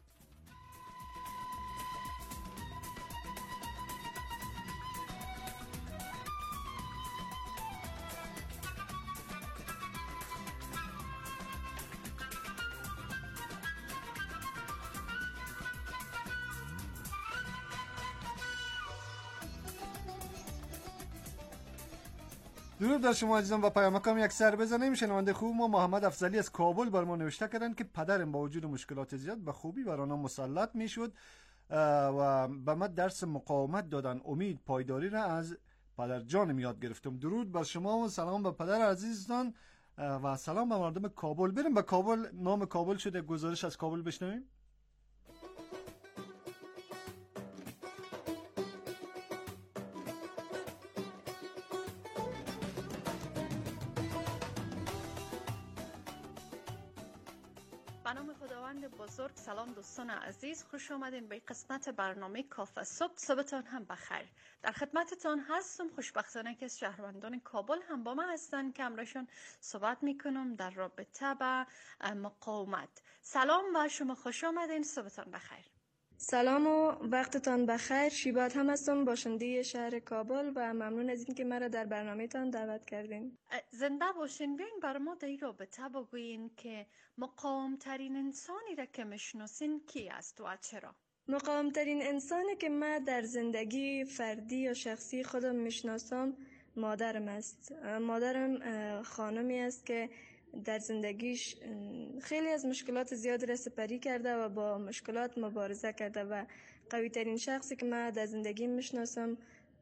I: درود در شما عزیزان و پیامکم یک سر بزنیم. شنونده خوب ما محمد افضلی از کابل بر ما نوشته کردن که پدرم با وجود مشکلات زیاد به خوبی بر آنها مسلط میشد و به من درس مقاومت دادن. امید پایداری را از پدر جانم یاد گرفتم. درود بر شما و سلام به پدر عزیزتان و سلام به مردم کابل. بریم به کابل. نام کابل شده، گزارش از کابل بشنویم.
Q: خداوند بزرگ. سلام دوستان عزیز، خوش آمدین به قسمت برنامه کافه صبح. صبحتان هم بخیر. در خدمتتان هستم. خوشبختانه که شهروندان کابل هم با من هستن که امرشون صحبت میکنم در رابطه با مقاومت. سلام و شما خوش آمدین. صبحتان بخیر.
R: سلام و وقتتان بخیر. شیبات هم هستم، باشنده شهر کابل و ممنون از اینکه مرا در برنامه تان دعوت کردین.
Q: زنده باشین. بیاین بر ما در این رابطه بگوین که مقاوم ترین انسانی را که میشناسین کی است و چرا؟
R: مقاوم ترین انسانی که من در زندگی فردی یا شخصی خودم میشناسم مادرم است. مادرم خانمی است که در زندگیش خیلی از مشکلات زیاد را سپری کرده و با مشکلات مبارزه کرده و قوی ترین شخصی که من در زندگی میشناسم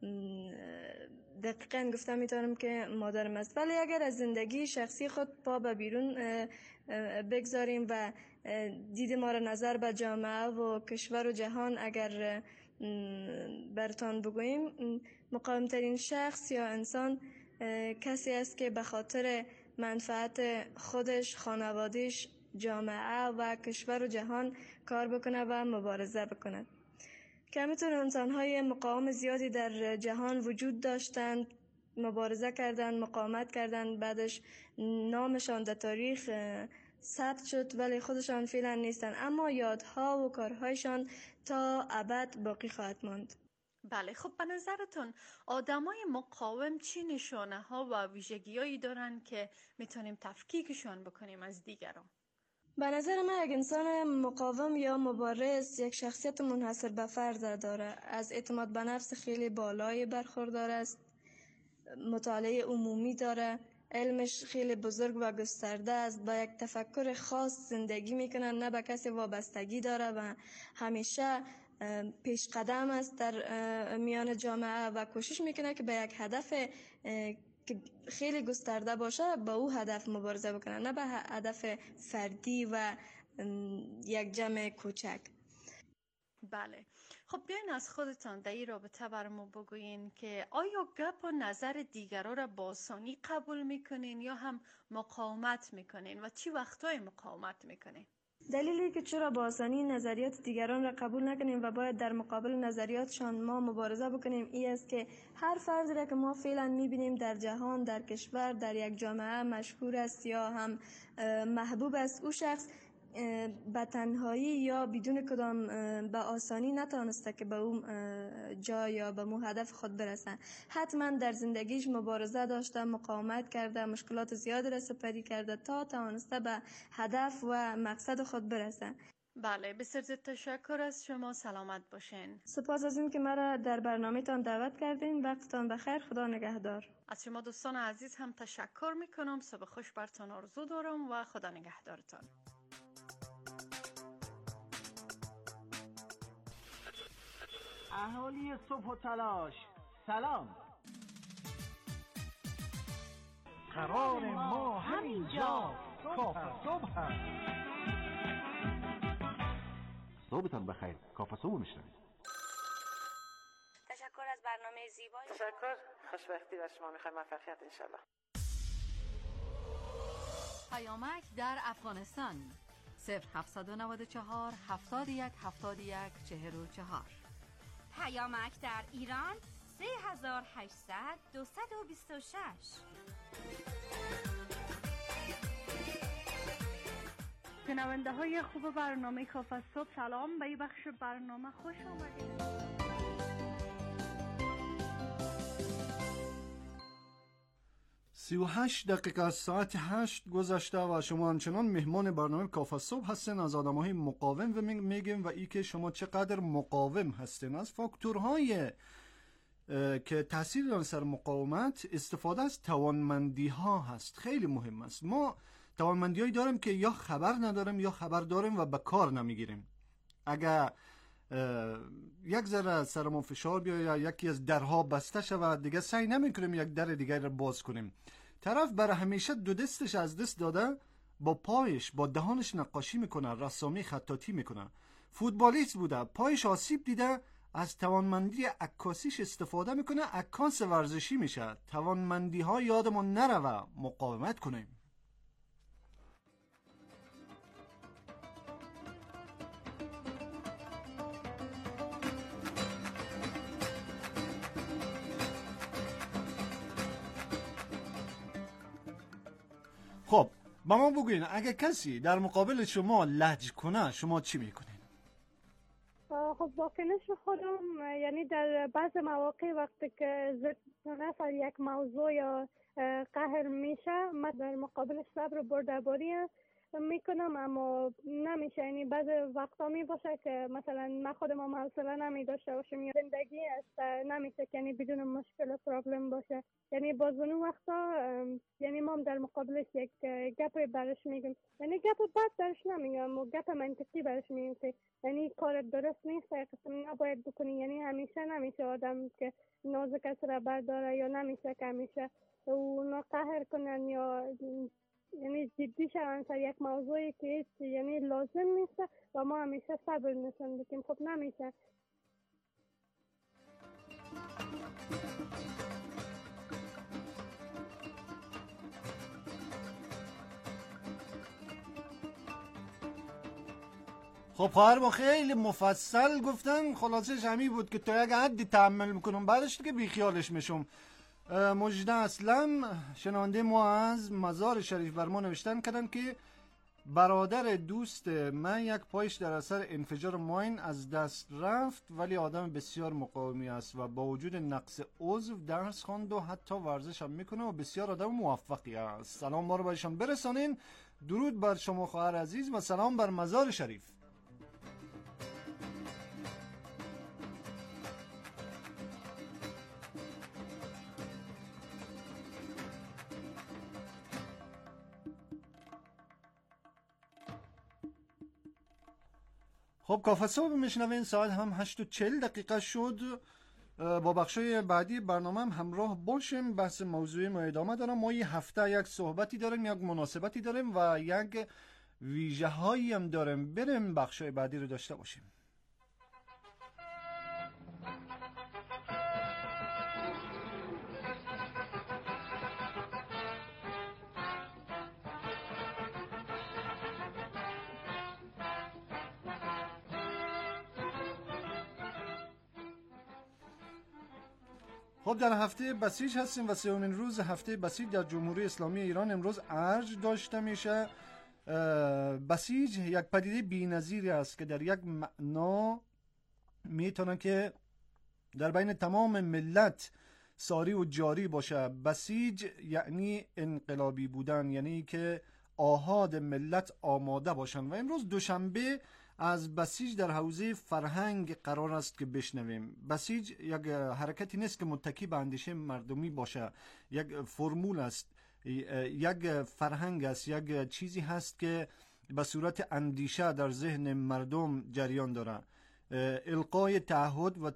R: دقیقاً گفتم میتونم که مادرم است. ولی اگر از زندگی شخصی خود پا به بیرون بگذاریم و دید ما را نظر به جامعه و کشور و جهان اگر برتان بگوییم، مقاوم ترین شخص یا انسان کسی است که به خاطر منفعت خودش، خانوادهش، جامعه و کشور و جهان کار بکنه و مبارزه بکنه. که همینطور انسان‌های مقاوم زیادی در جهان وجود داشتند، مبارزه کردند، مقاومت کردند، بعدش نامشان در تاریخ ثبت شد ولی خودشان فعلا نیستند، اما یادها و کارهایشان تا ابد باقی خواهد ماند.
Q: بله، خب به نظرتون آدمای مقاوم چی نشانه ها و ویژگی‌هایی دارن که میتونیم تفکیکشون بکنیم از دیگران؟
R: به نظر من یک انسان مقاوم یا مبارز یک شخصیت منحصر به فرد داره. از اعتماد به نفس خیلی بالایی برخوردار است، مطالعه عمومی داره، علمش خیلی بزرگ و گسترده است، با یک تفکر خاص زندگی میکنه، نه به کسی وابستگی داره و همیشه پیش قدم است در میان جامعه و کوشش میکنه که به یک هدف که خیلی گسترده باشه با او هدف مبارزه بکنه، نه به هدف فردی و یک جمع کوچک.
Q: بله، خب بیاین از خودتان در این رابطه برامو بگوین که آیا گپ و نظر دیگران را با آسانی قبول میکنین یا هم مقاومت میکنین و چی وقتای مقاومت میکنین؟
R: دلیلی که چرا با آسانی نظریات دیگران را قبول نکنیم و باید در مقابل نظریاتشان ما مبارزه بکنیم این است که هر فردی را که ما فعلا میبینیم در جهان، در کشور، در یک جامعه مشهور است یا هم محبوب است، او شخص به تنهایی یا بدون کدام به آسانی نتوانسته که به اون جای یا به اون هدف خود برسه. حتما در زندگیش مبارزه داشته، مقاومت کرده، مشکلات زیادی را سپری کرده تا توانسته به هدف و مقصد خود برسه.
Q: بله، بسیار زیاد تشکر از شما. سلامت باشین.
R: سپاس از این که مرا در برنامه تان دعوت کردین. وقتتان بخیر. خدا نگهدار.
Q: از شما دوستان عزیز هم تشکر میکنم. صبح خوش برتان آرزو دارم و خدا نگهدارتان.
M: اهالی صبح و تلاش سلام. قرار ما همینجا کافه صبح هست.
S: صبحتان بخیر. کافه صبح میشنوید.
T: تشکر از برنامه زیبایی.
U: تشکر. خوشبختی بر شما. میخوایم موفقیت انشالله.
V: پیامک در افغانستان 0794 71 71 44.
T: پیامک در ایران 3800 226.
Q: شنونده های خوب برنامه کافه صبح، سلام. به این بخش برنامه خوش آمدید.
I: 38 دقیقه از ساعت 8 گذشته و شما همچنان مهمان برنامه کافه صبح هستین. از آدم‌های مقاوم و میگیم و ای که شما چقدر مقاوم هستین. از فاکتورهای که تاثیر دارن سر مقاومت استفاده از توانمندی ها هست. خیلی مهم است. ما توانمندی‌هایی داریم که یا خبر نداریم یا خبر داریم و به کار نمیگیریم. اگر یک ذره سرمون فشار بیاید یا یکی از درها بسته شود، دیگه سعی نمیکنیم یک در دیگه رو باز کنیم. طرف برای همیشه دو دستش از دست داده، با پایش با دهانش نقاشی میکنه، رسامی، خطاطی میکنه. فوتبالیست بوده، پایش آسیب دیده، از توانمندی عکاسیش استفاده میکنه، عکاس ورزشی میشه. توانمندی ها یادمون نروه، مقاومت کنیم. با ما بگوین اگه کسی در مقابل شما لج کنه شما چی میکنین؟
B: خب واکنش خودم یعنی در بعض مواقع وقتی که نفر یک موضوع یا قهر میشه من در مقابل صبر و بردباری میکنم، اما نمیشه. یعنی بعض وقتا می باشه که مثلا من خودم حوصله نمی داشته باشم یا زندگی است نمیشه که یعنی بدون مشکل و پرابلم باشه. یعنی باز اون وقتا یعنی ما در مقابلش یک گپ برش میگم، یعنی گپ بد درش نمیگم و گپ منطقی برش میگم که یعنی کار درست نیست، قسم نباید بکنی. یعنی همیشه نمیشه آدم که ناز کسی را برداره یا نمیشه که همیشه اونا قهر کنن یا یعنی جدی شدن سر یک موضوعی که یعنی لازم نیست و ما همیشه صبر نشون بدیم. خب نمیشه.
I: خب خواهر با خیلی مفصل گفتن، خلاصش همین بود که تا یک حدی تحمل میکنم بعدش دیگه بیخیالش میشم. مجده اسلم شنونده ما از مزار شریف بر ما نوشتن کردن که برادر دوست من یک پایش در اثر انفجار ماین از دست رفت، ولی آدم بسیار مقاومی است و با وجود نقص عضو درس خواند و حتی ورزش هم میکنه و بسیار آدم موفقی است. سلام ما رو برشان برسانین. درود بر شما خواهر عزیز و سلام بر مزار شریف. خب کافه صبح میشنوین، ساعت هم 8:40 شد. با بخشای بعدی برنامه هم همراه باشیم. بحث موضوعی ما ادامه دارم. ما یه هفته یک صحبتی داریم، یک مناسبتی داریم و یک ویژه هایی هم داریم. بریم بخشای بعدی رو داشته باشیم. خب در هفته بسیج هستیم و سومین روز هفته بسیج در جمهوری اسلامی ایران امروز ارج داشته میشه. بسیج یک پدیده بی‌نظیری است که در یک معنا میتونه که در بین تمام ملت ساری و جاری باشه. بسیج یعنی انقلابی بودن، یعنی که آحاد ملت آماده باشن. و امروز دوشنبه از بسیج در حوزه فرهنگ قرار است که بشنویم. بسیج یک حرکتی نیست که متکی به اندیشه مردمی باشه، یک فرمول است، یک فرهنگ است، یک چیزی هست که به صورت اندیشه در ذهن مردم جریان داره. القای تعهد و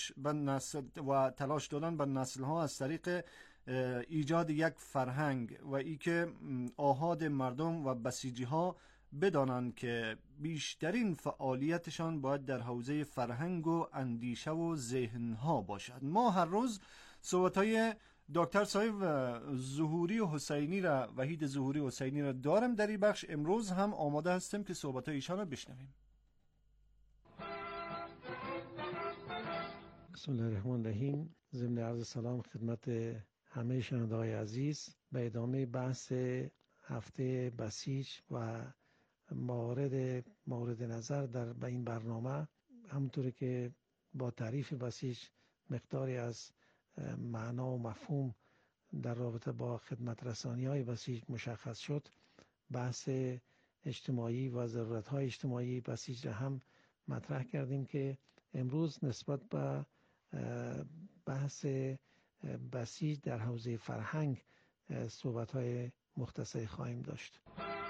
I: تلاش دادن به نسل ها از طریق ایجاد یک فرهنگ و ای که آحاد مردم و بسیجی ها بدانند که بیشترین فعالیتشان باید در حوزه فرهنگ و اندیشه و ذهن ها باشد. ما هر روز صحبت‌های دکتر صاحب ظهوری و حسینی را، وحید ظهوری حسینی را دارم در این بخش. امروز هم آماده هستیم که صحبت‌های ایشان را بشنویم.
C: بسم الله الرحمن الرحیم. ضمن عرض سلام خدمت همه شنونده‌های عزیز. به ادامه بحث هفته بسیج و مورد نظر به این برنامه، همونطوری که با تعریف بسیج مقداری از معنا و مفهوم در رابطه با خدمت رسانی های بسیج مشخص شد، بحث اجتماعی و ضرورت های اجتماعی بسیج را هم مطرح کردیم که امروز نسبت به بحث بسیج در حوزه فرهنگ صحبت های مختصری خواهیم داشت.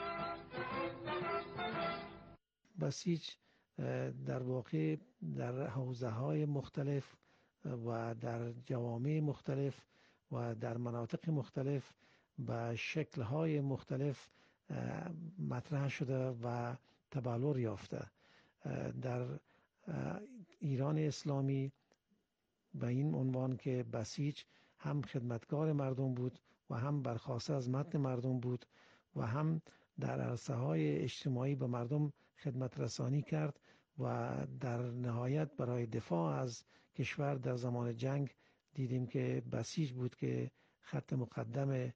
C: بسیج در واقع در حوزه های مختلف و در جوامع مختلف و در مناطق مختلف و شکل های مختلف مطرح شده و تبلور یافته. در ایران اسلامی به این عنوان که بسیج هم خدمتگار مردم بود و هم برخواسته از متن مردم بود و هم در عرصه های اجتماعی به مردم خدمت رسانی کرد و در نهایت برای دفاع از کشور در زمان جنگ دیدیم که بسیج بود که خط مقدم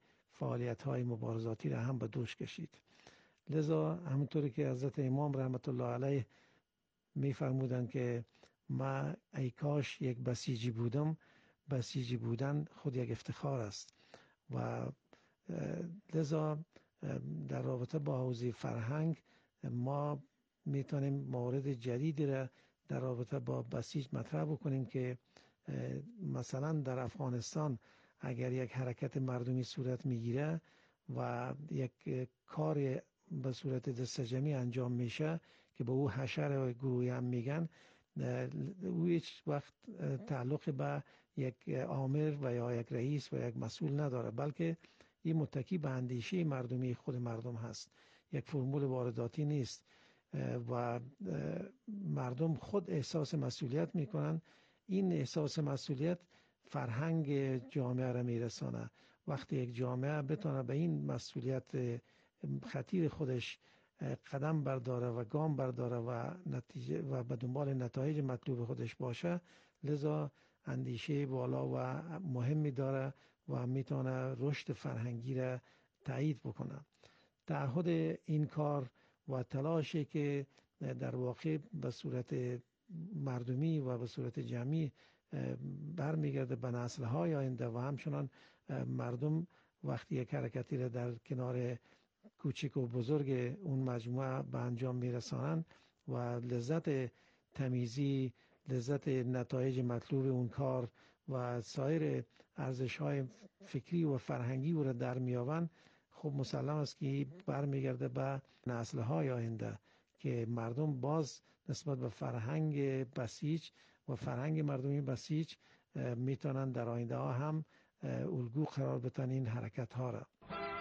C: فعالیت‌های مبارزاتی را هم به دوش کشید. لذا همونطوری که حضرت امام رحمت الله علیه می‌فرمودند که ما ای کاش یک بسیجی بودم، بسیجی بودن خود یک افتخار است. و لذا در رابطه با حوزه فرهنگ ما میتونیم موارد جدیدی را در رابطه با بسیج مطرح بکنیم که مثلا در افغانستان اگر یک حرکت مردمی صورت میگیره و یک کار به صورت دستجمعی انجام میشه که به او حشر و گروهی هم میگن، او هیچ وقت تعلق به یک آمر و یا یک رئیس و یک مسئول نداره، بلکه این متکی به اندیشه مردمی خود مردم هست، یک فرمول وارداتی نیست و مردم خود احساس مسئولیت میکنن. این احساس مسئولیت فرهنگ جامعه را میرسانه. وقتی یک جامعه بتونه به این مسئولیت خطیر خودش قدم برداره و گام برداره و نتیجه و به دنبال نتایج مطلوب خودش باشه، لذا اندیشه بالا و مهمی داره و میتونه رشد فرهنگی را تایید بکنه. تعهد این کار و تلاشی که در واقع به صورت مردمی و به صورت جمعی برمیگرده به نسل‌های آینده و همچنان مردم وقتی یک حرکتی را در کنار کوچک و بزرگ اون مجموعه به انجام میرسانند و لذت تمیزی، لذت نتایج مطلوب اون کار و سایر ارزش‌های فکری و فرهنگی او را در میابند، خب مسلم است که برمیگرده به نسل‌های آینده که مردم باز نسبت به فرهنگ بسیج و فرهنگ مردمی بسیج میتونن در آینده ها هم الگو قرار بدن این حرکت ها را.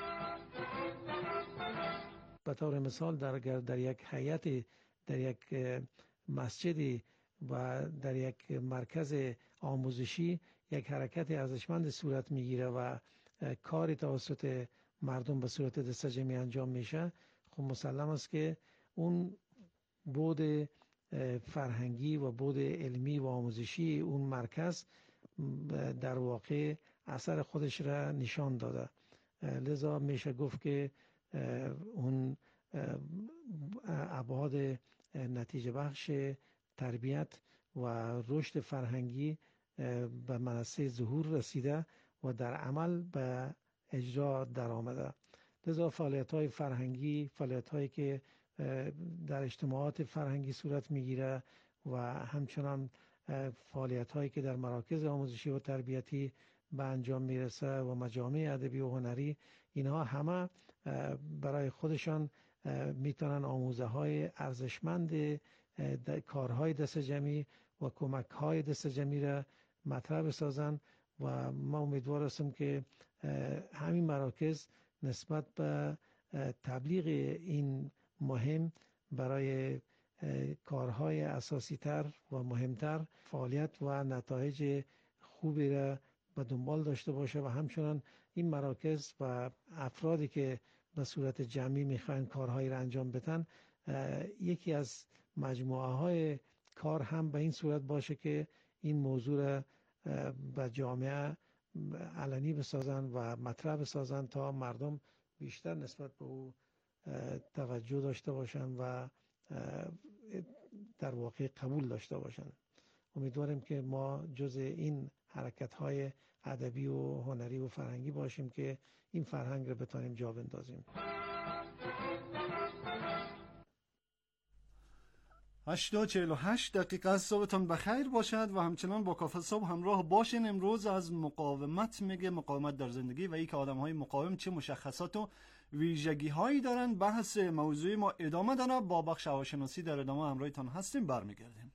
C: به طور مثال در یک هیئت، در یک مسجدی و در یک مرکز آموزشی یک حرکت ارزشمند صورت میگیره و کاری توسط مردم به صورت دستجمعی انجام میشه، خب مسلم است که اون بود فرهنگی و بود علمی و آموزشی اون مرکز در واقع اثر خودش را نشان داده. لذا میشه گفت که اون ابعاد نتیجه بخش تربیت و رشد فرهنگی به منصه ظهور رسیده و در عمل به اجرا در آمده. لذا فعالیت‌های فرهنگی، فعالیت‌هایی که در اجتماعات فرهنگی صورت میگیره و همچنان فعالیت‌هایی که در مراکز آموزشی و تربیتی به انجام میرسه و مجامع ادبی و هنری، اینها همه برای خودشان میتونن آموزه‌های ارزشمند کارهای دست جمعی و کمک‌های دست جمعی را مطرح بسازن و ما امیدوار هستم که همین مراکز نسبت به تبلیغ این مهم برای کارهای اساسی تر و مهمتر فعالیت و نتایج خوبی را به دنبال داشته باشه و همچنان این مراکز و افرادی که به صورت جمعی میخواین کارهایی را انجام بدن، یکی از مجموعه های کار هم به این صورت باشه که این موضوع را به جامعه علنی بسازن و مطرح بسازن تا مردم بیشتر نسبت به او توجه داشته باشن و در واقع قبول داشته باشن. امیدواریم که ما جز این حرکت‌های ادبی و هنری و فرهنگی باشیم که این فرهنگ رو بتونیم جا بندازیم.
I: 8:48 دقیقه صبحتان بخیر باشد و همچنان با کافه صبح همراه باشین. امروز از مقاومت میگه، مقاومت در زندگی و اینکه آدم‌های مقاوم چه مشخصات و ویژگی‌هایی دارن. بحث موضوعی ما ادامه داره، با بخش هواشناسی در ادامه همراهتان هستیم، برمیگردیم.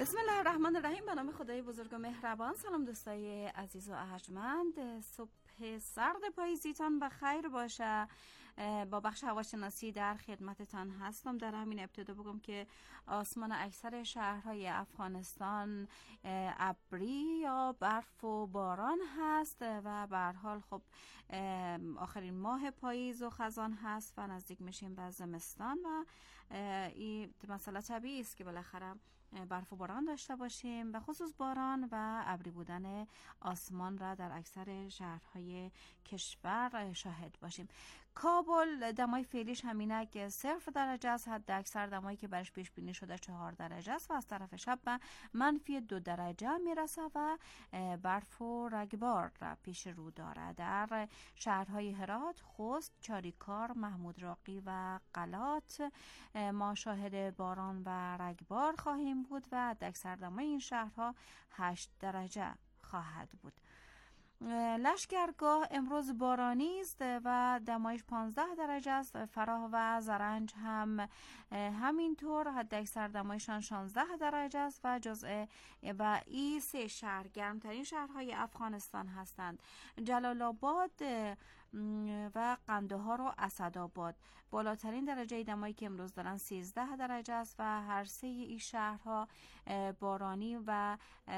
D: بسم الله الرحمن الرحیم. به نام خدای بزرگ و مهربان. سلام دوستای عزیز و ارجمند. صبح سرد پاییزیتان بخیر باشه. با بخش هواشناسی در خدمتتان هستم. در همین ابتدا بگم که آسمان اکثر شهرهای افغانستان ابری یا برف و باران هست و به هر حال خب آخرین ماه پاییز و خزان هست و نزدیک میشیم به زمستان و این مسئله طبیعی است که بالاخره برف و باران داشته باشیم، به خصوص باران و ابری بودن آسمان را در اکثر شهرهای کشور شاهد باشیم. کابل دمای فعلیش همینک 0 درجه است، حد اکثر دمایی که برش پیش بینی شده 4 درجه است و از طرف شب به -2 درجه میرسه و برف و رگبار را پیش رو داره. در شهرهای هرات، خوست، چاریکار، محمود راقی و قلات ما شاهد باران و رگبار خواهیم بود و حد اکثر دمای این شهرها 8 درجه خواهد بود. لشکرگاه امروز بارانی است و دمایش 15 درجه است. فراه و زرنج هم همینطور، حد اکثر دمایشان 16 درجه است و این 3 شهر گرمترین شهرهای افغانستان هستند. جلال آباد و قندهار و اسدآباد بالاترین درجه دمایی که امروز دارن 13 درجه است و هر 3 این شهرها بارانی و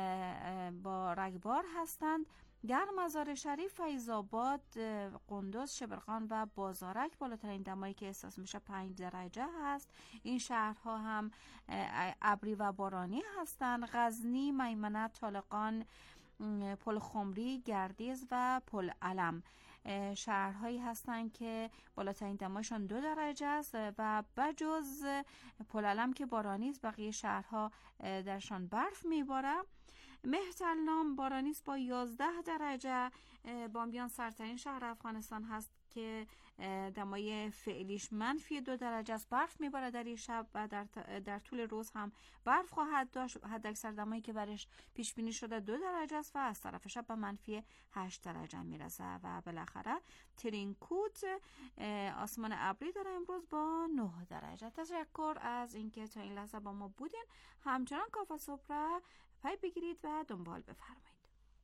D: با رگبار هستند. در مزار شریف، فیض آباد، قندوز، شبرغان و بازارک بالاترین دمایی که احساس میشه 5 درجه هست. این شهرها هم ابری و بارانی هستند. غزنی، میمنه، طالقان، پل خمری، گردیز و پل علم شهرهایی هستند که بالاترین دمایشان 2 درجه است و بجز پل علم که بارانی است بقیه شهرها درشان برف میباره. مهترلام بارانی است با 11 درجه. بامیان سرترین شهر افغانستان هست که دمای فعلیش -2 درجه است. برف میباره در این شب و در طول روز هم برف خواهد داشت. حد اکثر دمایی که برش پیش بینی شده 2 درجه است و از طرف شب به -8 درجه میرسه و بالاخره ترینکوت آسمان ابری داره امروز با 9 درجه. تشکر از اینکه تا این لحظه با ما بودین. همچنان کافه صبح را پی بگیرید و دنبال بفرمایید.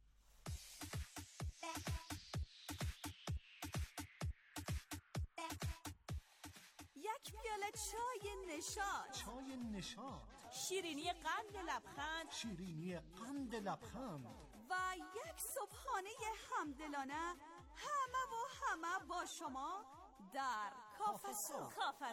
H: یک پیاله چای نشاط، شیرینی قند لبخند و یک صبحانه همدلانه همه با شما در کافه صبح.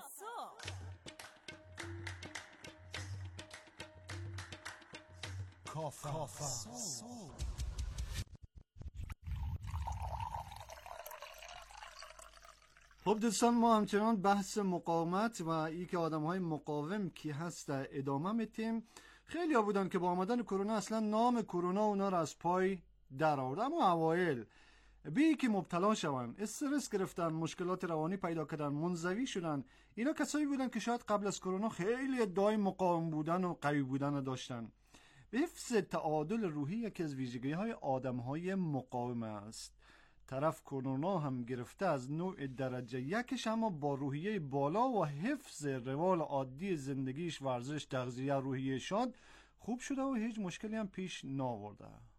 I: خب دوستان، ما همچنان بحث مقاومت و ای که آدم‌های مقاوم کی هست ادامه میتیم. خیلی ها بودن که با آمدن کرونا اصلا نام کرونا اونا را از پای در آورد، اما اوایل بی که مبتلا شون، استرس گرفتن، مشکلات روانی پیدا کردن، منزوی شدن، اینا کسایی بودن که شاید قبل از کرونا خیلی ادعای مقاوم بودن و قوی بودن داشتن. به حفظ تعادل روحی یکی از ویژگی‌های آدم‌های مقاوم است. طرف کرونا هم گرفته از نوع درجه 1، اما با روحیه بالا و حفظ روال عادی زندگیش، ورزش، تغذیه، روحیه شاد خوب شده و هیچ مشکلی هم پیش نآورده.